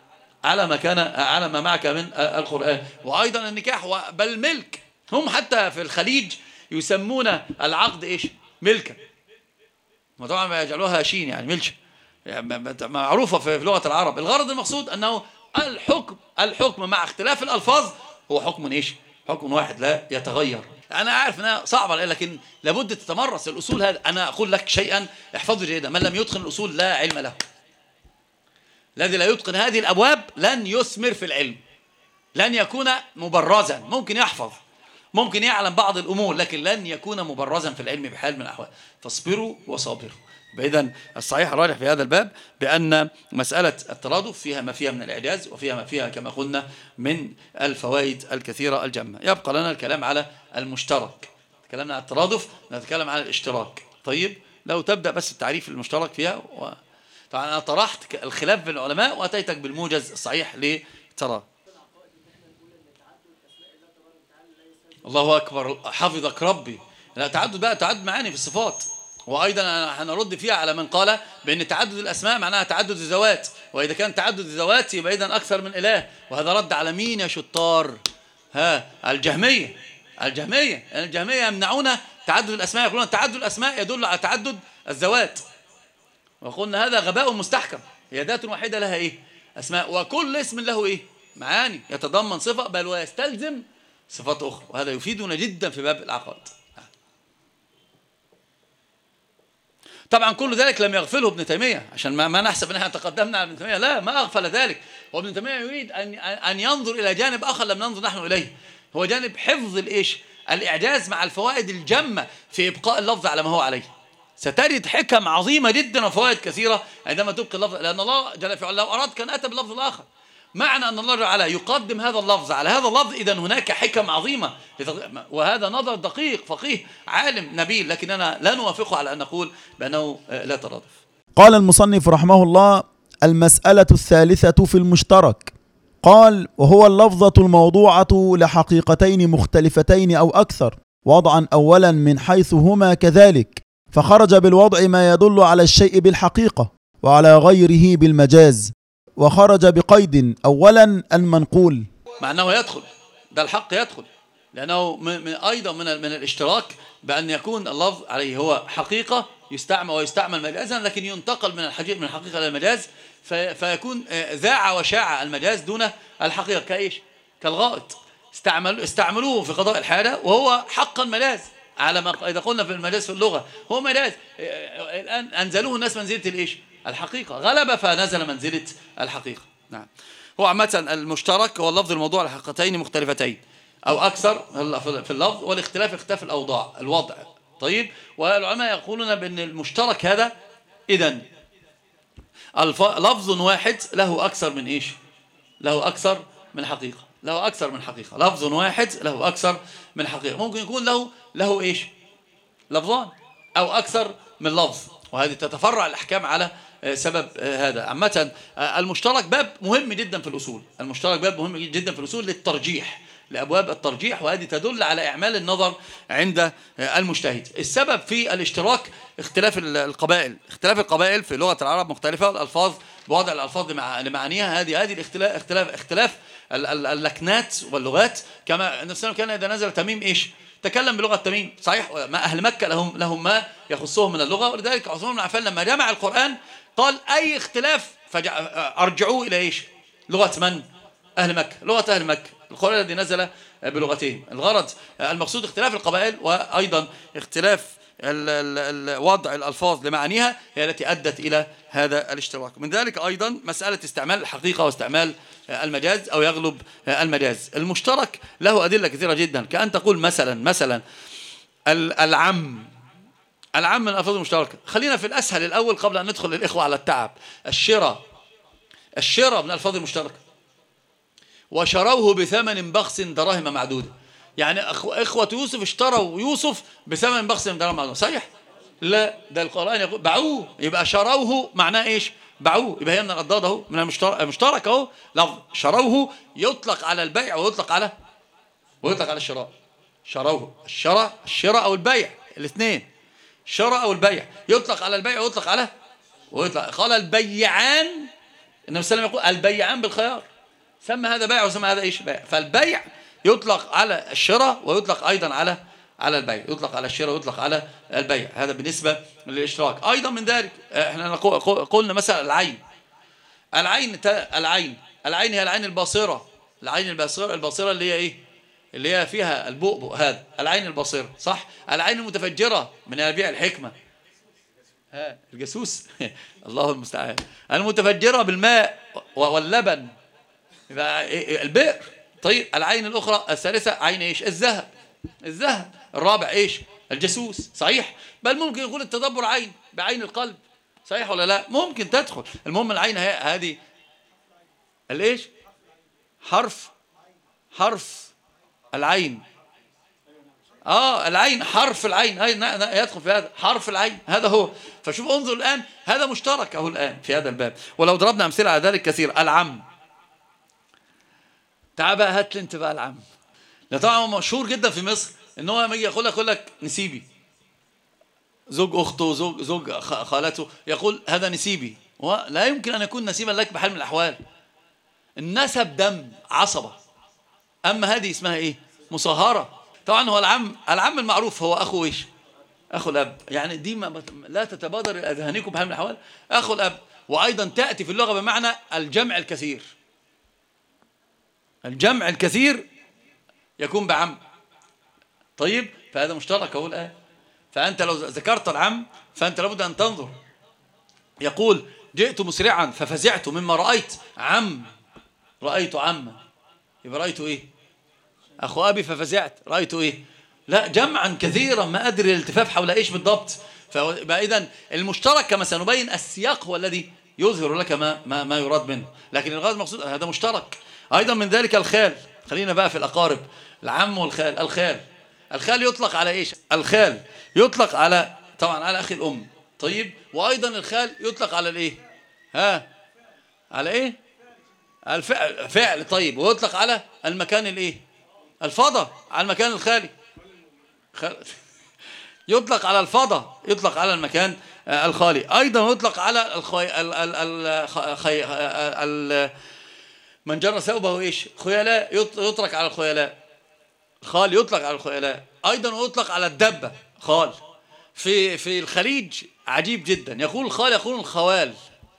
على ما كان على ما معك من القرآن. وأيضا النكاح بل ملك، هم حتى في الخليج يسمون العقد إيش؟ ملكا، وطبعا ما يجعلوها شين يعني ملك، يعني معروفة في لغة العرب. الغرض المقصود أنه الحكم الحكم مع اختلاف الألفاظ هو حكم إيش؟ حكم واحد لا يتغير. أنا أعرف أنها صعبة لكن لابد تتمرس الأصول. هذا أنا أقول لك شيئا احفظه جيدا، من لم يتقن الأصول لا علم له. الذي لا يتقن هذه الأبواب لن يثمر في العلم، لن يكون مبرزا. ممكن يحفظ، ممكن يعلم بعض الأمور، لكن لن يكون مبرزا في العلم بحال من الأحوال. فاصبروا وصابروا. إذن الصحيح الراجح في هذا الباب بأن مسألة الترادف فيها ما فيها من الإعجاز، وفيها ما فيها كما قلنا من الفوائد الكثيرة الجمة. يبقى لنا الكلام على المشترك. تكلمنا عن الترادف، نتكلم عن الاشتراك. طيب لو تبدأ بس التعريف المشترك فيها و... طبعا أنا طرحت الخلاف بين العلماء وأتيتك بالموجز الصحيح لترى. الله أكبر، حفظك ربي. لا تعدد بقى، تعدد معاني في الصفات. وأيضا هنرد فيها على من قال بأن تعدد الأسماء معناها تعدد الذوات، وإذا كان تعدد الذوات يبقى إذن أكثر من إله. وهذا رد على مين يا شطار؟ ها الجهمية. الجهمية الجهمية يمنعون تعدد الأسماء، يقولون تعدد الأسماء يدل على تعدد الذوات، وقلنا هذا غباء مستحكم. هي ذات واحدة لها إيه؟ أسماء، وكل اسم له إيه؟ معاني، يتضمن صفة بل ويستلزم صفات أخرى، وهذا يفيدنا جدا في باب العقائد. طبعا كل ذلك لم يغفله ابن تيمية، عشان ما, ما نحسب ان احنا تقدمنا على ابن تيمية، لا ما أغفل ذلك. وابن تيمية يريد أن, أن ينظر إلى جانب آخر لم ننظر نحن إليه، هو جانب حفظ الإيش؟ الإعجاز مع الفوائد الجمة في إبقاء اللفظ على ما هو عليه. ستجد حكم عظيمة جدا وفوائد كثيرة عندما تبقي اللفظ، لأن الله جل في علاه لو أراد كان أتى باللفظ الآخر. معنى أن الله جل وعلا يقدم هذا اللفظ على هذا اللفظ، إذن هناك حكم عظيمة، وهذا نظر دقيق فقيه عالم نبيل، لكننا لا نوافقه على أن نقول بأنه لا ترادف. قال المصنف رحمه الله: المسألة الثالثة في المشترك. قال: وهو اللفظة الموضوعة لحقيقتين مختلفتين أو أكثر، وضعا أولا من حيث هما كذلك، فخرج بالوضع ما يدل على الشيء بالحقيقة وعلى غيره بالمجاز، وخرج بقيد أولا المنقول. مع أنه يدخل، ده الحق يدخل، لأنه من أيضا من من الاشتراك بأن يكون اللفظ عليه هو حقيقة يستعمل ويستعمل مجازا، لكن ينتقل من الحقيقة من الحقيقة إلى المجاز، فيكون ذاع وشاع المجاز دون الحقيقة. كإيش؟ كالغائط، استعملوا استعملوه في قضاء الحاجة وهو حقا مجاز، على ما إذا قلنا في المجاز في اللغة هو مجاز. الآن أنزلوه الناس منزلة الإيش؟ الحقيقة، غلب فنزل منزلة الحقيقة. نعم. هو عامة المشترك هو اللفظ الموضوع لحقيقتين مختلفتين أو أكثر في اللفظ، والاختلاف اختلاف الأوضاع الوضع. طيب، والعلماء يقولون بأن المشترك هذا إذن لفظ واحد له أكثر من إيش؟ له أكثر من حقيقة، له أكثر من حقيقة. لفظ واحد له أكثر من حقيقة، ممكن يكون له له إيش؟ لفظان أو أكثر من لفظ، وهذه تتفرع الأحكام على سبب هذا. عامة المشترك باب مهم جدا في الأصول، المشترك باب مهم جدا في الأصول للترجيح، لأبواب الترجيح، وهذه تدل على إعمال النظر عند المجتهد. السبب في الاشتراك اختلاف القبائل، اختلاف القبائل في لغة العرب مختلفة، والألفاظ بوضع الألفاظ لمعانيها، هذه هذه الاختلاف اختلاف اختلاف اللكنات واللغات. كما النبي صلى الله عليه وسلم كان إذا نزل تميم إيش؟ تكلم بلغة تميم، صحيح؟ ما أهل مكة لهم لهم ما يخصهم من اللغة، ولذلك عثمان بن عفان لما جمع القرآن قال أي اختلاف فأرجعوه إلى إيش؟ لغة من؟ أهل مكة، لغة أهل مكة، القرآن الذي نزل بلغتهم. الغرض المقصود اختلاف القبائل، وأيضا اختلاف وضع الألفاظ لمعانيها هي التي أدت إلى هذا الاشتراك. من ذلك أيضا مسألة استعمال الحقيقة واستعمال المجاز أو يغلب المجاز. المشترك له أدلة كثيرة جدا، كأن تقول مثلا مثلا العم، العم من الألفاظ المشتركة. خلينا في الأسهل الأول قبل أن ندخل للإخوة على التعب. الشراء، الشراء من الألفاظ المشتركة. وشروه بثمن بخس دراهم معدودة، يعني إخوة يوسف اشتروا يوسف بثمن بخس دراهم معدودة، صحيح؟ لا، ده القرآن يقول باعوه، يبقى شروه معناه إيش؟ باعوه، يبقى هي من الأضداد أهو، من المشترك أهو. لفظ شروه يطلق على البيع ويطلق على ويطلق على الشراء. شروه، الشراء الشراء أو البيع، الاثنين، الشراء أو البيع، يطلق على البيع ويطلق على ويطلق. قال البيعان، النبي صلى الله عليه وسلم يقول البيعان بالخيار، سمى هذا بيع وسمى هذا إيش بيع. فالبيع يطلق على الشراء ويطلق أيضا على على البيع، يطلق على الشراء ويطلق على البيع. هذا بالنسبة للاشتراك. أيضا من ذلك احنا قلنا مثلا العين، العين العين العين هي العين الباصرة، العين الباصرة الباصرة اللي هي إيه؟ اللي هي فيها البؤبؤ، هذا العين الباصرة صح. العين المتفجرة من ينابيع الحكمة، ها الجاسوس الله المستعان، المتفجرة بالماء واللبن، يبقى البئر. طيب العين الأخرى الثالثة عين إيش؟ الذهب، الذهب. الرابع إيش؟ الجاسوس. صحيح. بل ممكن يقول التدبر عين بعين القلب، صحيح ولا لا؟ ممكن تدخل. المهم العين هذه الإيش؟ حرف حرف العين. آه العين حرف العين يدخل في هذا حرف العين، هذا هو. فشوف انظر الآن هذا مشترك أهو الآن في هذا الباب. ولو ضربنا أمثلة على ذلك كثير. العم، تعال بقى هات لي انت بقى العم. لا طبعا مشهور جدا في مصر ان هو لما يجي يقول لك يقول لك نسيبي، زوج اخته زوج زوج خالته يقول هذا نسيبي، ولا يمكن ان يكون نسيبا لك بحال من الاحوال. النسب دم عصبه، اما هذه اسمها ايه؟ مصاهره. طبعا هو العم العم المعروف هو اخو ايش؟ اخو الاب. يعني دي ما لا تتبادر اذهانكم بحال من الاحوال، اخو الاب. وايضا تاتي في اللغه بمعنى الجمع الكثير، الجمع الكثير يكون بعم. طيب فهذا مشترك اهو الآن. فأنت لو ذكرت العم فأنت لابد أن تنظر. يقول جئت مسرعا ففزعت مما رأيت، عم رأيت عما، يبقى رأيت إيه؟ أخو أبي ففزعت، رأيت إيه؟ لا جمعا كثيرا ما أدري الالتفاف حول إيش بالضبط. فإذا المشترك كما سنبين السياق هو الذي يظهر لك ما, ما, ما يراد منه، لكن الغاية المقصود هذا مشترك. أيضا من ذلك الخال. خلينا بقى في الأقارب، العم والخال. الخال الخال يطلق على إيش؟ الخال يطلق على طبعا على أخي الأم. طيب وأيضا الخال يطلق على الإيه؟ ها على إيه؟ الفعل فعل. طيب ويطلق على المكان الإيه؟ الفضة، على المكان الخالي. خال... يطلق على الفضة، يطلق على المكان الخالي. أيضا يطلق على الخي... ال... ال... ال... خي... ال... من جر ثوبه إيش؟ خيلاء، يطلق على الخيلاء. خال يطلق على الخيلاء. أيضا يطلق على الدبة خال. في في الخليج عجيب جدا، يقول الخال يقولون الخوال،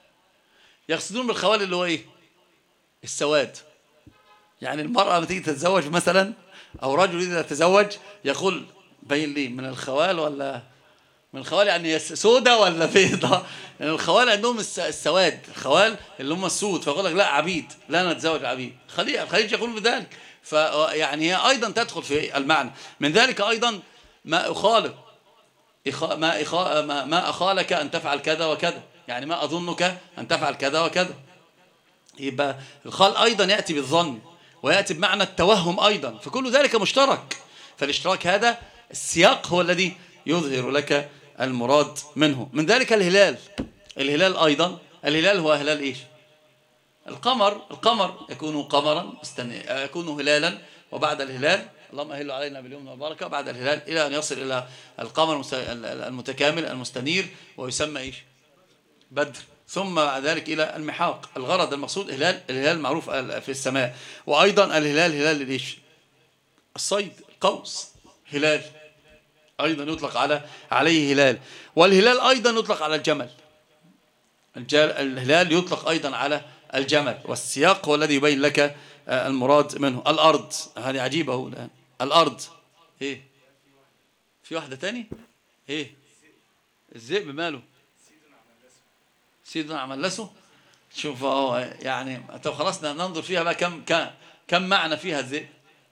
يقصدون بالخوال اللي هو إيه؟ السواد. يعني المرأة لما تيجي تتزوج مثلا أو رجل إذا تزوج يقول بين لي من الخوال ولا من الخوال، يعني سودة ولا بيضة. يعني الخوال عندهم السواد، الخوال اللي هم السود، فيقول لك لا عبيد، لا نتزوج عبيد. الخليج يقول بذلك. فيعني هي أيضا تدخل في المعنى. من ذلك أيضا ما أخالك، ما, إخا ما, ما أخالك أن تفعل كذا وكذا، يعني ما أظنك أن تفعل كذا وكذا. يبقى الخال أيضا يأتي بالظن ويأتي بمعنى التوهم أيضا، فكل ذلك مشترك. فالاشتراك هذا السياق هو الذي يظهر لك المراد منه. من ذلك الهلال. الهلال أيضا، الهلال هو هلال إيش؟ القمر. القمر يكون قمرا يكون هلالا، وبعد الهلال اللهم أهل علينا باليوم والبركة، بعد الهلال إلى أن يصل إلى القمر المتكامل المستنير ويسمى إيش؟ بدر. ثم بعد ذلك إلى المحاق. الغرض المقصود هلال، الهلال معروف في السماء. وأيضا الهلال هلال إيش؟ الصيد، القوس هلال أيضا يطلق على عليه هلال. والهلال أيضا يطلق على الجمل. الهلال يطلق أيضا على الجمل، والسياق هو الذي يبين لك المراد منه. الأرض، هذه عجيبة هو الآن. الأرض إيه؟ في واحدة تاني إيه؟ الذئب ماله؟ سيدنا عملسه. شوف اهو يعني. طب خلاص ننظر فيها بقى كم كم كم معنى فيها الذئب.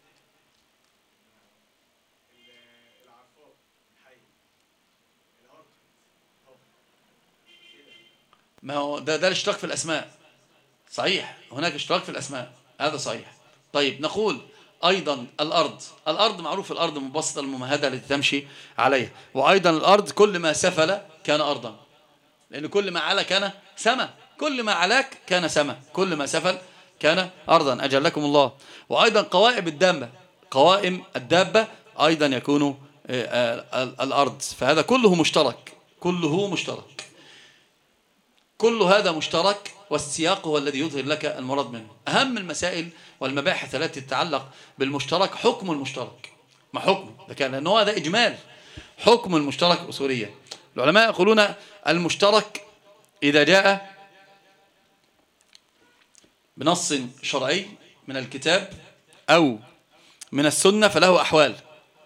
ما هو ده ده الاشتراك في الأسماء. صحيح، هناك اشتراك في الأسماء، هذا صحيح. طيب نقول أيضا الأرض. الأرض معروف الأرض المبسطة الممهدة التي تمشي عليها. وأيضا الأرض كل ما سفل كان أرضا، لأن كل ما علا كان سما، كل ما علاك كان سما، كل ما سفل كان أرضا أجلكم الله. وأيضا قوائم الدابة، قوائم الدابة أيضا يكون الأرض. فهذا كله مشترك، كله مشترك. كل هذا مشترك، والسياق هو الذي يظهر لك المراد منه. أهم المسائل والمباحث التي تتعلق بالمشترك حكم المشترك. ما حكمه؟ ده كان لأنه هذا إجمال حكم المشترك أصوليا. العلماء يقولون المشترك إذا جاء بنص شرعي من الكتاب أو من السنة فله أحوال،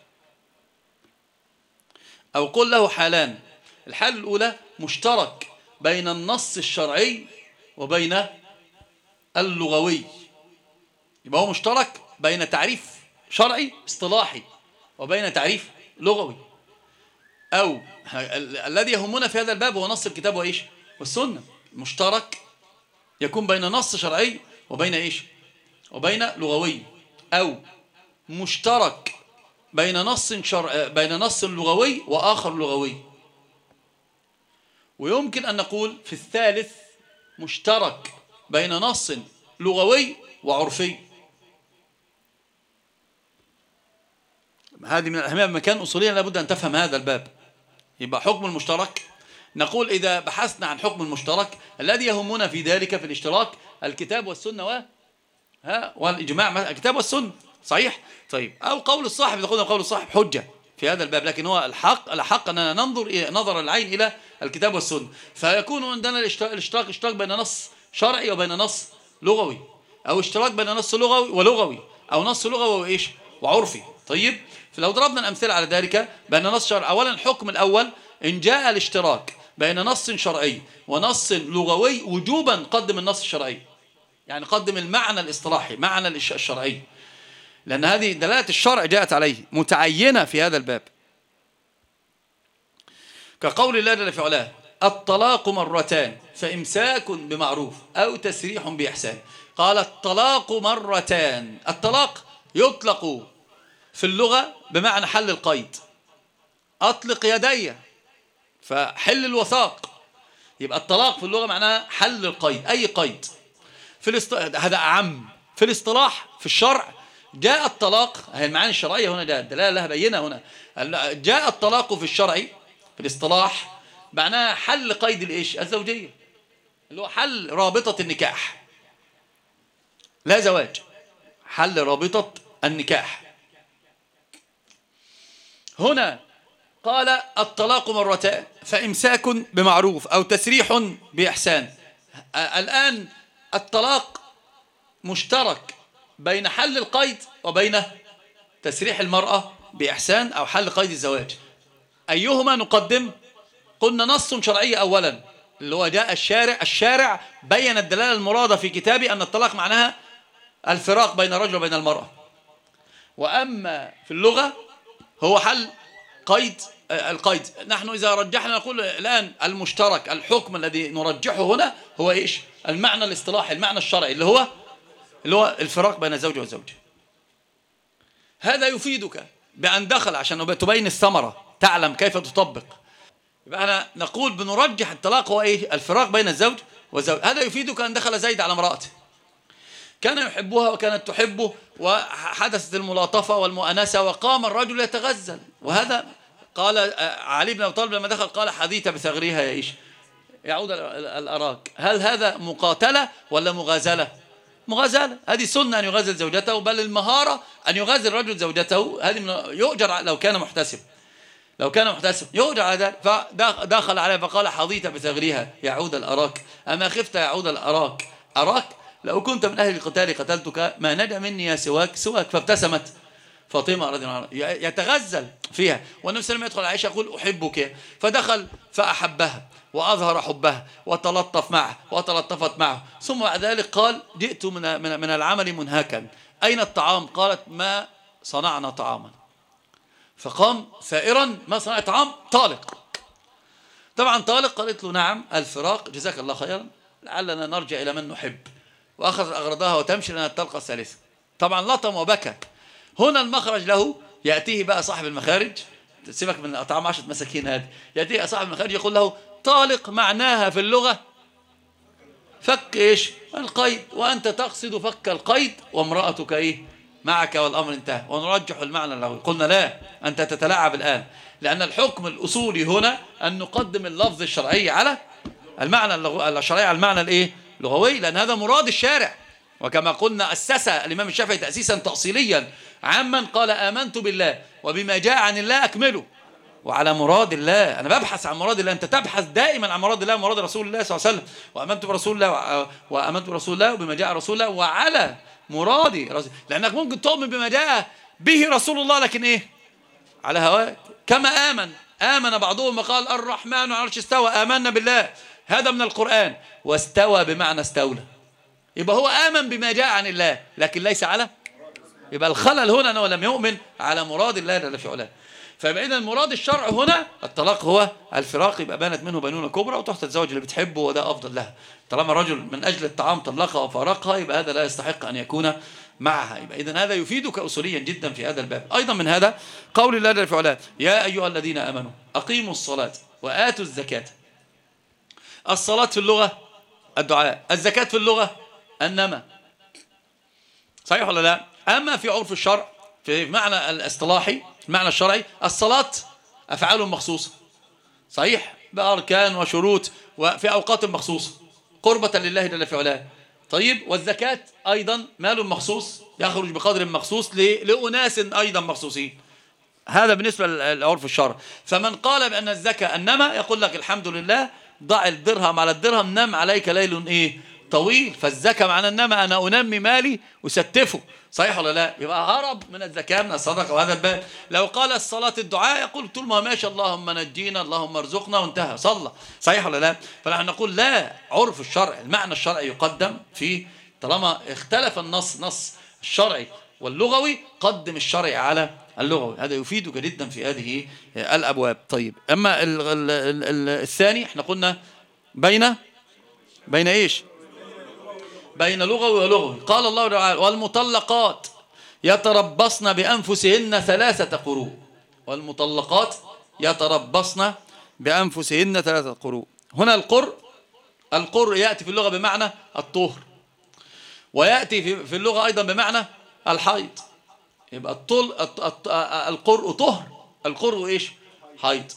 أو قل له حالان. الحال الأولى مشترك بين النص الشرعي وبين اللغوي، يبقى هو مشترك بين تعريف شرعي اصطلاحي وبين تعريف لغوي. أو الذي يهمنا في هذا الباب هو نص الكتاب وإيش والسنة. مشترك يكون بين نص شرعي وبين إيش وبين لغوي، أو مشترك بين نص شرع بين نص لغوي وآخر لغوي. ويمكن أن نقول في الثالث مشترك بين نص لغوي وعرفي. هذه من الأهمية بمكان أصوليا لابد أن تفهم هذا الباب. يبقى حكم المشترك نقول إذا بحثنا عن حكم المشترك الذي يهمنا في ذلك في الاشتراك الكتاب والسنة و ها والإجماع، الكتاب والسنة صحيح. طيب أو قول الصاحب، يقولون قول الصاحب حجة في هذا الباب، لكن هو الحق الحق أننا ننظر نظر العين إلى الكتاب والسنة. فيكون عندنا الاشتراك اشتراك بين نص شرعي وبين نص لغوي، أو اشتراك بين نص لغوي ولغوي، أو نص لغوي وإيش وعرفي. طيب فلو ضربنا الأمثلة على ذلك بين نص شرعي، أولا الحكم الأول إن جاء الاشتراك بين نص شرعي ونص لغوي وجوبا قدم النص الشرعي، يعني قدم المعنى الاصطلاحي معنى الشرعي، لأن هذه دلالة الشرع جاءت عليه متعينة في هذا الباب، كقول الله جل في علاه الطلاق مرتان فإمساك بمعروف أو تسريح بإحسان. قال الطلاق مرتان. الطلاق يطلق في اللغة بمعنى حل القيد، أطلق يدي فحل الوثاق. يبقى الطلاق في اللغة معناه حل القيد، أي قيد. في الاست... هذا أعم. في الاصطلاح في الشرع جاء الطلاق، هي المعاني الشرعية هنا جاء الدلالة لها بينة هنا. جاء الطلاق في الشرع في الاصطلاح معناه حل قيد الإيش الزوجية، اللي هو حل رابطة النكاح، لا زواج، حل رابطة النكاح. هنا قال الطلاق مرتان فإمساك بمعروف أو تسريح بإحسان. الآن الطلاق مشترك بين حل القيد وبين تسريح المرأة بإحسان أو حل قيد الزواج. أيهما نقدم؟ قلنا نص شرعي أولا اللي هو جاء الشارع الشارع بين الدلالة المرادة في كتابه أن الطلاق معناها الفراق بين الرجل وبين المرأة. وأما في اللغة هو حل قيد القيد. نحن إذا رجحنا نقول الآن المشترك الحكم الذي نرجحه هنا هو إيش؟ المعنى الاصطلاحي المعنى الشرعي اللي هو اللي هو الفراق بين الزوج والزوجة. هذا يفيدك بأن دخل عشان تبين الثمرة تعلم كيف تطبق. يبقى أنا نقول بنرجح الطلاق هو إيه؟ الفراق بين الزوج والزوج. هذا يفيدك أن دخل زيد على امرأته كان يحبها وكانت تحبه وحدثت الملاطفة والمؤانسة وقام الرجل يتغزل. وهذا قال علي بن أبي طالب لما دخل قال حديث بثغرها يا إيش يعود الأراك. هل هذا مقاتلة ولا مغازلة؟ مغازلة. هذه سنة أن يغازل زوجته، بل المهارة أن يغازل الرجل زوجته. هذه من يؤجر لو كان محتسب لو كان محتسب يؤجر على ذلك. فدخل عليه فقال حظيت بثغرها يعود الأراك أما خفت يعود الأراك أراك لو كنت من أهل القتال قتلتك ما نجا مني يا سواك سواك. فابتسمت فاطمة رضي الله عنها يتغزل فيها، والنبي صلى الله عليه وسلم يدخل عائشة يقول أحبك، فدخل فأحبها وأظهر حبها وتلطف معه وتلطفت معه. ثم بعد ذلك قال جئت من من العمل منهكا أين الطعام؟ قالت ما صنعنا طعاما. فقام ثائرا ما صنع طعام طالق. طبعا طالق قالت له نعم الفراق جزاك الله خيرا لعلنا نرجع إلى من نحب. وأخذت أغراضها وتمشي لنا الطلقة الثالثة. طبعا لطم وبكى. هنا المخرج له يأتيه بقى صاحب المخارج، سيبك من أطعام عشرة مساكين هذه، يأتيه صاحب المخارج يقول له طالق معناها في اللغة فك إيش القيد، وأنت تقصد فك القيد وامرأتك إيه معك والأمر انتهى. ونرجح المعنى له. قلنا لا أنت تتلاعب الآن، لأن الحكم الأصولي هنا أن نقدم اللفظ الشرعي على المعنى الشرعي على المعنى الايه لغوي، لأن هذا مراد الشارع. وكما قلنا أسس الإمام الشافعي تأسيسا تأصيليا عمن قال آمنت بالله وبما جاء عن الله أكمله، وعلى مراد الله. أنا ببحث عن مراد الله، أنت تبحث دائما عن مراد الله ومراد رسول الله صلى الله عليه وسلم. وآمنت برسول الله وآمنت برسول الله وبما جاء رسول الله وعلى مراد رسول، لأنك ممكن تؤمن بما جاء به رسول الله لكن إيه على هواك. كما آمن آمن بعضهم وقال الرحمن على العرش استوى، آمنا بالله، هذا من القرآن. واستوى بمعنى استولى، يبقى هو آمن بما جاء عن الله لكن ليس على، يبقى الخلل هنا أنه لم يؤمن على مراد الله جل في علاه. فيبقى إذن المراد الشرع هنا الطلاق هو الفراق، يبقى بانت منه بينونة كبرى وتحت الزوج اللي بتحبه وده أفضل لها. طالما رجل من أجل الطعام طلقها وفارقها يبقى هذا لا يستحق أن يكون معها. يبقى إذن هذا يفيدك أصوليا جدا في هذا الباب. أيضا من هذا قول الله جل في علاه يا أيها الذين آمنوا أقيموا الصلاة وآتوا الزكاة. الصلاة في اللغة الدعاء، الزكاة في اللغة النمى، صحيح ولا لا؟ أما في عرف الشرع في معنى الاصطلاحي المعنى الشرعي الصلاة أفعال مخصوصة، صحيح، بأركان وشروط وفي أوقات مخصوصة قربة لله جل في علاه. طيب والزكاة أيضا مال مخصوص يخرج بقدر مخصوص لأناس أيضا مخصوصين. هذا بالنسبة لعرف الشرع. فمن قال بأن الزكاة النمى يقول لك الحمد لله ضع الدرهم على الدرهم نم عليك ليل إيه طويل. فالزكاة معنى النمى أنا أنمي مالي وستفه، صحيح ولا لا؟ يبقى هرب من الزكاة من الصدقة. وهذا الباب. لو قال الصلاة الدعاء يقول طول ما ماشي اللهم نجينا اللهم ارزقنا وانتهى صلى، صحيح ولا لا؟ فنحن نقول لا، عرف الشرع المعنى الشرعي يقدم في، طالما اختلف النص نص الشرعي واللغوي قدم الشرعي على اللغوي. هذا يفيدك جدا في هذه الأبواب. طيب أما ال ال ال الثاني احنا قلنا بين بين إيش؟ بين لغوي ولغوي. قال الله تعالى والمطلقات يتربصن بأنفسهن ثلاثة قروء. والمطلقات يتربصن بأنفسهن ثلاثة قروء. هنا القر القر يأتي في اللغة بمعنى الطهر، ويأتي في اللغة أيضا بمعنى الحيض. يبقى الطل القرء طهر، القرء إيش؟ حيض.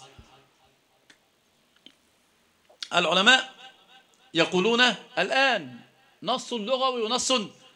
العلماء يقولون الآن نص لغوي ونص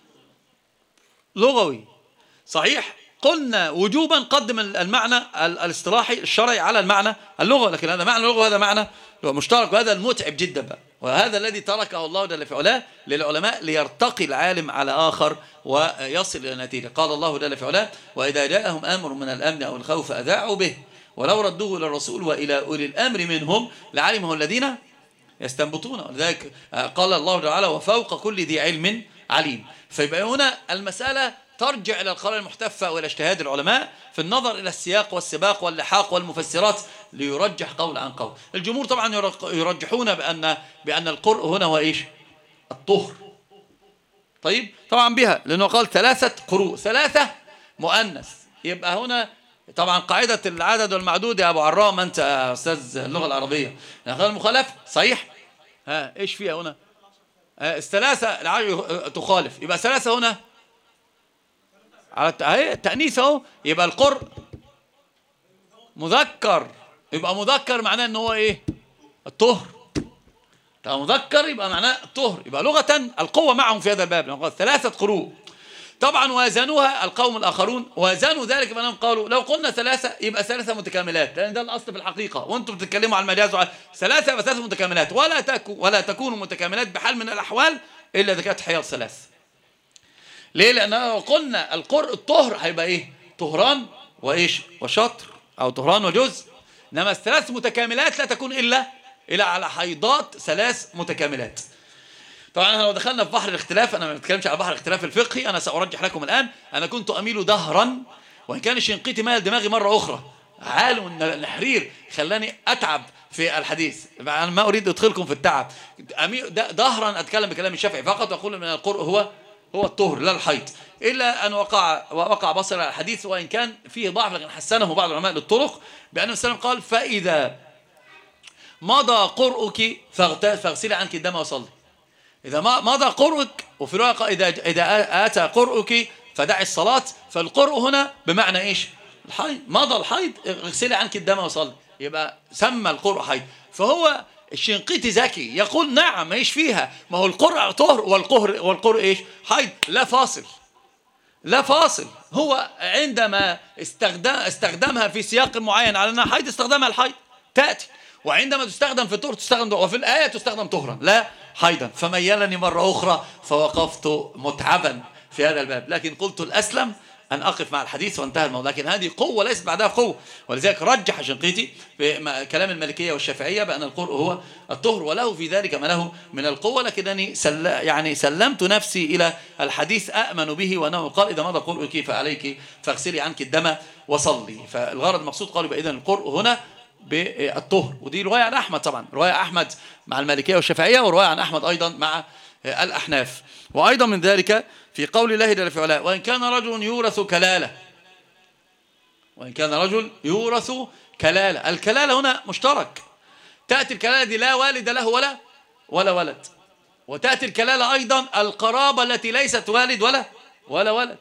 لغوي، صحيح، قلنا وجوبا قدم المعنى الاصطلاحي الشرعي على المعنى اللغوي، لكن هذا معنى لغوي وهذا معنى مشترك، وهذا المتعب جدا بقى. وهذا الذي تركه الله جل في علاه للعلماء ليرتقي العالم على آخر ويصل إلى نتيجة. قال الله جل في علاه وإذا جاءهم أمر من الأمن أو الخوف أذاعوا به ولو ردوه إلى الرسول وإلى أولي الأمر منهم لعلمه الذين يستنبطون. ولذلك قال الله تعالى وفوق كل ذي علم عليم. فيبقى هنا المسألة ترجع إلى القرائن المحتفة وإلى اجتهاد العلماء في النظر إلى السياق والسباق واللحاق والمفسرات ليرجح قول عن قول. الجمهور طبعا يرجحون بأن بأن القرء هنا هو إيش؟ الطهر. طيب طبعا بها لأنه قال ثلاثة قروء، ثلاثة مؤنث. يبقى هنا طبعا قاعدة العدد والمعدود يا أبو عرام أنت يا أستاذ اللغة العربية يعني المخالفة صحيح. ها إيش فيها هنا؟ الثلاثة تخالف، يبقى ثلاثة هنا على التأنيث اهو. يبقى القرء مذكر، يبقى مذكر معناه ان هو ايه؟ الطهر. طب مذكر يبقى معناه الطهر، يبقى لغة القوة معهم في هذا الباب. لو قال ثلاثة قروء طبعا وازنوها القوم الآخرون وازنوا ذلك بأنهم قالوا لو قلنا ثلاثة يبقى ثلاثة متكاملات، لأن ده الأصل في الحقيقة، وأنتم بتتكلموا عن المجاز وعلى ثلاثة يبقى ثلاثة متكاملات، ولا تكون ولا تكون متكاملات بحال من الأحوال إلا إذا كانت حيض ثلاث. ليه؟ لأن لو قلنا القرء الطهر هيبقى إيه؟ طهران وإيش؟ وشطر أو طهران وجزء. إنما الثلاث متكاملات لا تكون إلا إلا على حيضات ثلاث متكاملات. طبعا لو دخلنا في بحر الاختلاف، أنا ما بتكلمش على بحر الاختلاف الفقهي، أنا سأرجح لكم الآن. أنا كنت أميل دهرا وإن كان الشنقيطي مال دماغي مرة أخرى، عالم النحرير خلاني أتعب في الحديث، أنا ما أريد أدخلكم في التعب. دهرا أتكلم بكلام الشافعي فقط وأقول من القرء هو هو الطهر لا الحيض، إلا أن وقع وقع بصر على الحديث وإن كان فيه ضعف لكن حسنه بعض العلماء للطرق بأن السلام قال فإذا مضى قرؤك فاغسلي عنك الدم وصلي. إذا مضى قرؤك، وفي رواية إذا إذا أتى قرؤك فدعي الصلاة. فالقرء هنا بمعنى إيش؟ الحيض. مضى الحيض اغسلي عنك الدم وصلي، يبقى سمى القرء حيض. فهو الشنقيطي ذكي يقول نعم ماهيش فيها، ما هو القرء طهر والقهر والقرء ايش؟ حيض، لا فاصل لا فاصل. هو عندما استخدم استخدمها في سياق معين على انها حيض استخدمها الحيض تاتي، وعندما تستخدم في الطهر تستخدم، وفي الايه تستخدم طهرا لا حيضا. فميلني مره اخرى فوقفت متعبا في هذا الباب، لكن قلت الاسلم أن أقف مع الحديث وانتهى الموضوع. لكن هذه قوة ليست بعدها قوة، ولذلك رجح الشنقيطي بكلام المالكية والشافعية بأن القرء هو الطهر، وله في ذلك ما له من القوة. لكنني سل يعني سلمت نفسي إلى الحديث أأمن به، وأنه قال إذا مضى قرءك فعليك فاغسلي عنك الدم وصلي. فالغرض المقصود قالوا بإذن القرء هنا بالطهر، ودي رواية عن أحمد طبعا، رواية أحمد مع المالكية والشافعية، ورواية عن أحمد أيضا مع الأحناف. وأيضا من ذلك في قول الله جل في علاه وإن كان رجل يورث كلالة، وإن كان رجل يورث كلالة، الكلالة هنا مشترك. تأتي الكلالة دي لا والد له ولا ولا ولد، وتأتي الكلالة أيضا القرابة التي ليست والد ولا ولا ولد،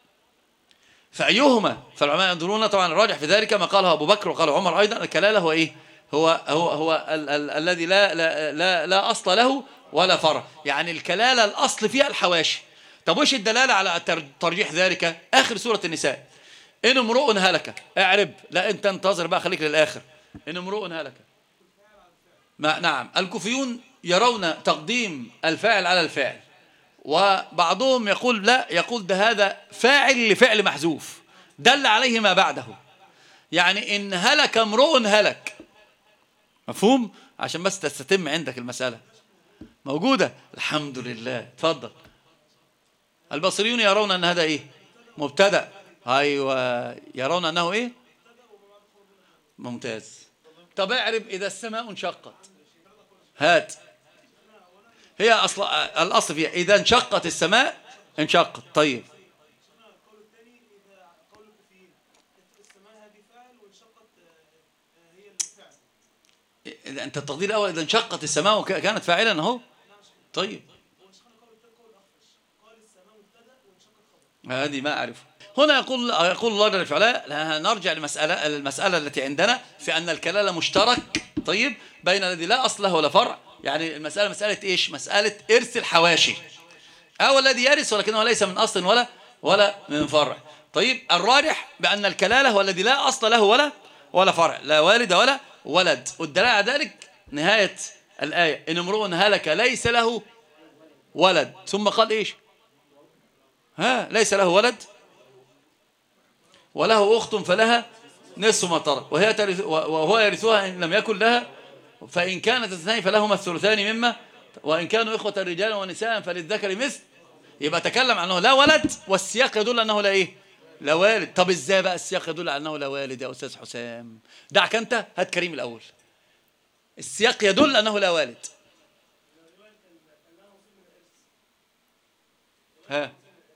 فأيهما؟ فالعلماء ينظرون طبعا الراجح في ذلك ما قاله أبو بكر وقال عمر أيضا، الكلالة هو إيه؟ هو هو هو ال ال الذي لا لا لا لا أصل له ولا فرع، يعني الكلالة الأصل فيها الحواشي. طب وش الدلالة على ترجيح ذلك؟ آخر سورة النساء، إن امرؤ هلك، اعرب، لا أنت انتظر بقى خليك للآخر. إن امرؤ هلك، ما نعم الكوفيون يرون تقديم الفاعل على الفاعل، وبعضهم يقول لا، يقول ده هذا فاعل لفعل محذوف دل عليه ما بعده، يعني إن هلك امرؤ هلك، مفهوم؟ عشان بس تستتم عندك المسألة موجودة. الحمد لله، تفضل. البصريون يرون أن هذا إيه؟ مبتدأ. أيوة، يرون أنه إيه؟ ممتاز. طب اعرب إذا السماء انشقت، هات، هي أصل الأصل فيها إذا انشقت السماء انشقت. طيب إذا أنت التقدير الأول إذا انشقت السماء كانت فاعلا أهو. طيب هذه ما أعرف. هنا يقول يقول الله جل وعلا، نرجع للمسألة المسألة التي عندنا في أن الكلالة مشترك طيب بين الذي لا أصل له ولا فرع، يعني المسألة مسألة إيش؟ مسألة إرث الحواشي، أو الذي يرث ولكنه ليس من أصل ولا ولا من فرع. طيب الراجح بأن الكلالة هو الذي لا أصل له ولا ولا فرع، لا والد ولا ولد، والدلالة على ذلك نهاية الآية إن امرؤ هلك ليس له ولد، ثم قال إيش؟ ها، ليس له ولد وله أخت فلها نصف ما ترك وهي ترث وهو يرثها إن لم يكن لها، فإن كانت اثنين فلهما الثلثان مما، وإن كانوا إخوة رجالا ونساء فللذكر مثل. يبقى تكلم عنه لا ولد، والسياق يدل أنه لا إيه؟ لا والد. طب إزاي بقى السياق يدل على أنه لا والد يا أستاذ حسام؟ دعك أنت، هات كريم الأول. السياق يدل أنه لا والد. ها،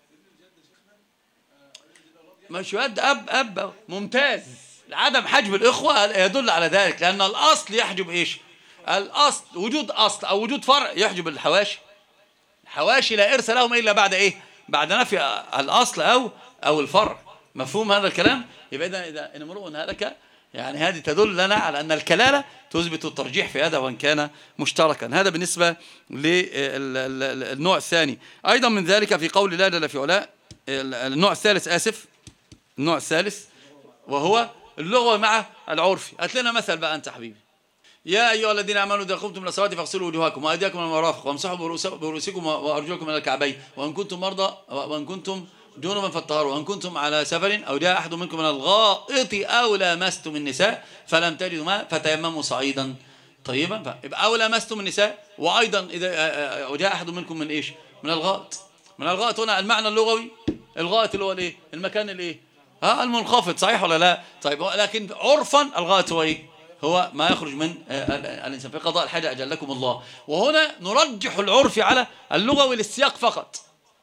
مش يد أب أب ممتاز. عدم حجب الإخوة يدل على ذلك، لأن الأصل يحجب إيش؟ الأصل وجود أصل أو وجود فرع يحجب الحواشي. الحواشي لا إرث لهم إلا بعد إيه؟ بعد نفي الأصل أو أو الفرع. مفهوم هذا الكلام؟ يبقى إذا إذا إن امرؤ هلك، يعني هذه تدل لنا على أن الكلالة تثبت الترجيح في هذا وإن كان مشتركا. هذا بالنسبة للنوع الثاني. أيضا من ذلك في قول الله جل في علاه، النوع الثالث آسف النوع الثالث وهو اللغة مع العرف. هات لنا مثل بقى أنت حبيبي. يا أيها الذين آمنوا إذا قمتم إلى الصلاة فاغسلوا وجوهكم وأيديكم إلى المرافق وامسحوا برؤوسكم وأرجلكم إلى الكعبين وإن كنتم مرضى وإن كنتم جنبا فاطهروا وإن كنتم على سفر أو جاء أحد منكم من الغائط أو لامستم النساء فلم تجدوا ماء فتيمموا صعيدا طيبا. يبقى أو لامستم النساء، وأيضا إذا جاء أحد منكم من إيش؟ من الغائط. من الغائط هنا المعنى اللغوي الغائط اللي هو الإيه؟ المكان الإيه؟ ها، المنخفض، صحيح ولا لا؟ طيب لكن عرفا الغائط هو إيه؟ هو ما يخرج من الإنسان في قضاء الحاجة أجلكم الله. وهنا نرجح العرف على اللغوي للسياق فقط،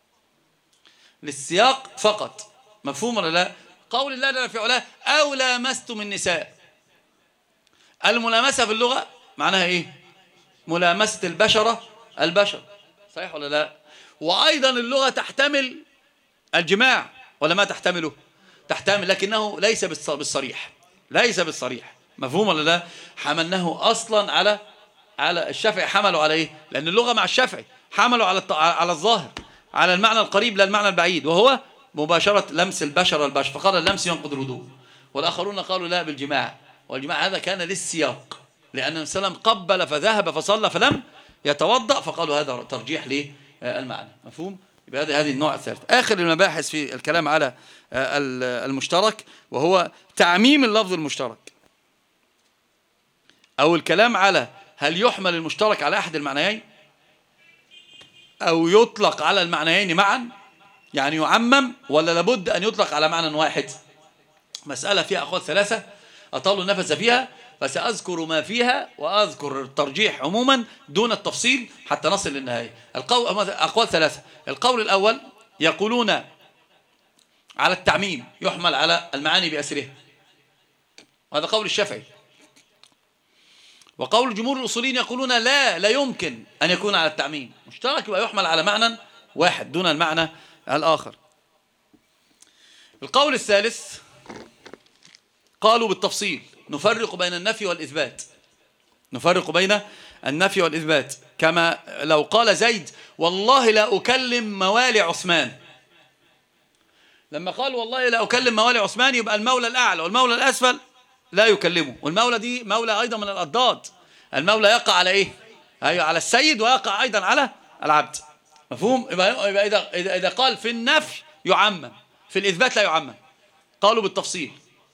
للسياق فقط. مفهوم ولا لا؟ قول الله جل في علاه أو لامستم النساء، الملامسة في اللغة معناها إيه؟ ملامسة البشرة البشر، صحيح ولا لا؟ وأيضا اللغة تحتمل الجماع ولا ما تحتمله؟ تحتمل، لكنه ليس بالصريح، ليس بالصريح. مفهوم ولا لا؟ حملناه أصلا على على الشافعي حملوا على ايه؟ لأن اللغة مع الشافعي حملوا على على الظاهر، على المعنى القريب لا المعنى البعيد، وهو مباشرة لمس البشر البشر، فقال اللمس ينقض الوضوء. والآخرون قالوا لا بالجماع، والجماع هذا كان للسياق، لأن النبي صلى الله عليه وسلم قبل فذهب فصلى فلم يتوضأ، فقالوا هذا ترجيح للمعنى. مفهوم؟ يبقى هذه هذه النوع الثالث. آخر المباحث في الكلام على المشترك وهو تعميم اللفظ المشترك، أو الكلام على هل يحمل المشترك على أحد المعنيين أو يطلق على المعنيين معا، يعني يعمم، ولا لابد أن يطلق على معنى واحد. مسألة فيها أقوال ثلاثة أطال النفس فيها، فسأذكر ما فيها وأذكر الترجيح عموما دون التفصيل حتى نصل للنهاية. القول أقوال ثلاثة. القول الأول يقولون على التعميم يحمل على المعاني بأسرها، وهذا قول الشافعي. وقول جمهور الأصوليين يقولون لا لا يمكن أن يكون على التعميم مشترك، يبقى يحمل على معنى واحد دون المعنى الآخر. القول الثالث قالوا بالتفصيل، نفرق بين النفي والإثبات، نفرق بين النفي والإثبات، كما لو قال زيد والله لا أكلم موالي عثمان، لما قال والله لا أكلم موالي عثمان يبقى المولى الأعلى والمولى الأسفل لا يكلمه، والمولى دي مولى أيضا من الأضداد، المولى يقع على إيه؟ أيوة على السيد، ويقع أيضا على العبد. مفهوم؟ يبقى إذا, إذا, إذا قال في النفي يعمم، في الإثبات لا يعمم، قالوا بالتفصيل.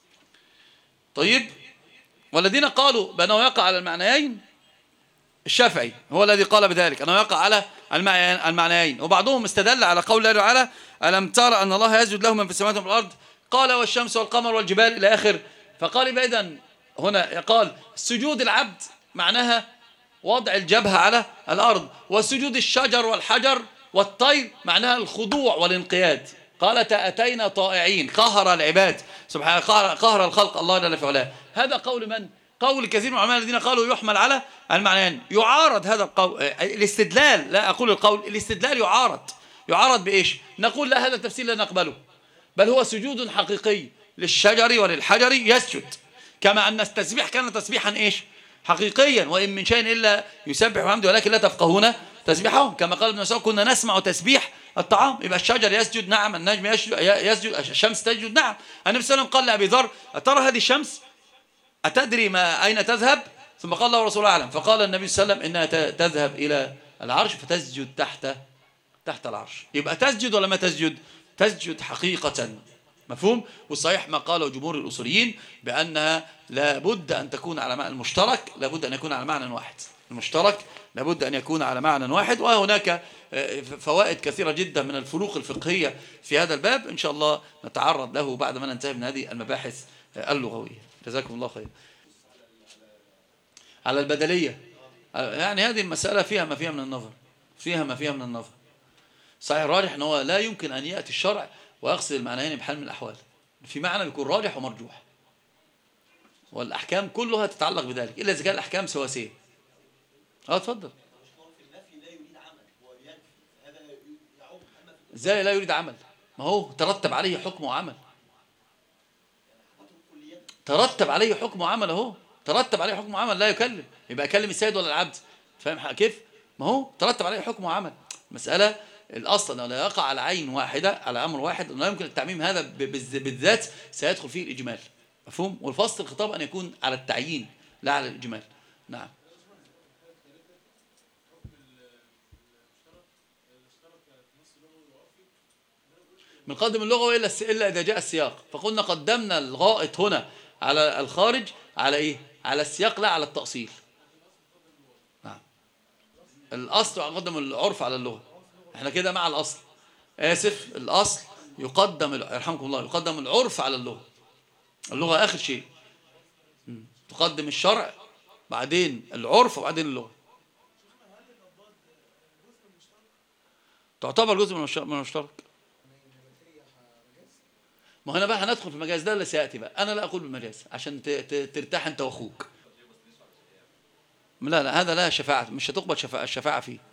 طيب، والذين قالوا بأنه يقع على المعنيين الشافعي هو الذي قال بذلك، أنه يقع على المعنيين. وبعضهم استدل على قول الله تعالى ألم ترى أن الله يسجد له من في السماوات والأرض، قال والشمس والقمر والجبال إلى آخر، فقال إذن هنا قال سجود العبد معناها وضع الجبهة على الأرض، وسجود الشجر والحجر والطير معناها الخضوع والانقياد. قال أتينا طائعين، قهر العباد سبحانه، قهر الخلق الله جل في علاه. هذا قول من؟ قول كثير من العلماء الذين قالوا يحمل على المعنيين. يعارض هذا القول الاستدلال، لا أقول القول، الاستدلال يعارض. يعارض بإيش؟ نقول لا، هذا التفسير لا نقبله، بل هو سجود حقيقي للشجر وللحجر يسجد، كما أن التسبيح كان تسبيحا إيش؟ حقيقيا، وإن من شيء إلا يسبح بحمده ولكن لا تفقهون تسبيحهم، كما قال ابن مسعود كنا نسمع تسبيح الطعام. يبقى الشجر يسجد نعم، النجم يسجد, يسجد الشمس تسجد نعم. النبي صلى الله عليه وسلم قال لأبي ذر أترى هذه الشمس أتدري ما أين تذهب؟ ثم قال له رسول الله أعلم، فقال النبي صلى الله عليه وسلم إنها تذهب إلى العرش فتسجد تحت تحت العرش. يبقى تسجد ولا ما تسجد؟ تسجد حقيقة. مفهوم؟ والصحيح ما قاله جمهور الأصوليين بأنها لابد أن تكون على معنى المشترك، لابد أن يكون على معنى واحد، المشترك لابد أن يكون على معنى واحد. وهناك فوائد كثيرة جدا من الفروق الفقهية في هذا الباب، إن شاء الله نتعرض له بعد ما ننتهي من هذه المباحث اللغوية. جزاكم الله خير. على البدلية، يعني هذه المسألة فيها ما فيها من النظر، فيها ما فيها من النظر. صحيح الراجح أنه لا يمكن أن يأتي الشرع ويقصد المعنيين بحال من الأحوال، في معنى يكون راجح ومرجوح، والأحكام كلها تتعلق بذلك إلا إذا كان الأحكام سواسية. اه اتفضل. ازاي لا يريد عمل؟ ما هو ترتب عليه حكم وعمل، ترتب عليه حكم وعمل، اهو ترتب عليه حكم وعمل، لا يكلم، يبقى يكلم السيد ولا العبد؟ فاهم كيف؟ ما هو ترتب عليه حكم وعمل. مسألة الأصل أنه لا يقع على عين واحدة، على أمر واحد، لا يمكن التعميم، هذا بالذات سيدخل فيه الإجمال. مفهوم؟ والفصل الخطاب أن يكون على التعيين لا على الإجمال. نعم. من قدم اللغة إلا إلا إذا جاء السياق، فقلنا قدمنا الغائط هنا على الخارج على إيه؟ على السياق لا على التأصيل. نعم. الأصل يقدم العرف على اللغة، احنا كده مع الأصل. آسف، الأصل يقدم، يرحمكم الله، يقدم العرف على اللغة. اللغة آخر شيء، تقدم الشرع بعدين العرف وبعدين اللغة. تعتبر جزء من المشترك. ما هنا بقى هندخل في المجاز ده اللي سيأتي بقى. أنا لا أقول بالمجاز عشان ترتاح أنت وأخوك. لا لا، هذا لا شفاعة، مش هتقبل شفاعة الشفاعة فيه.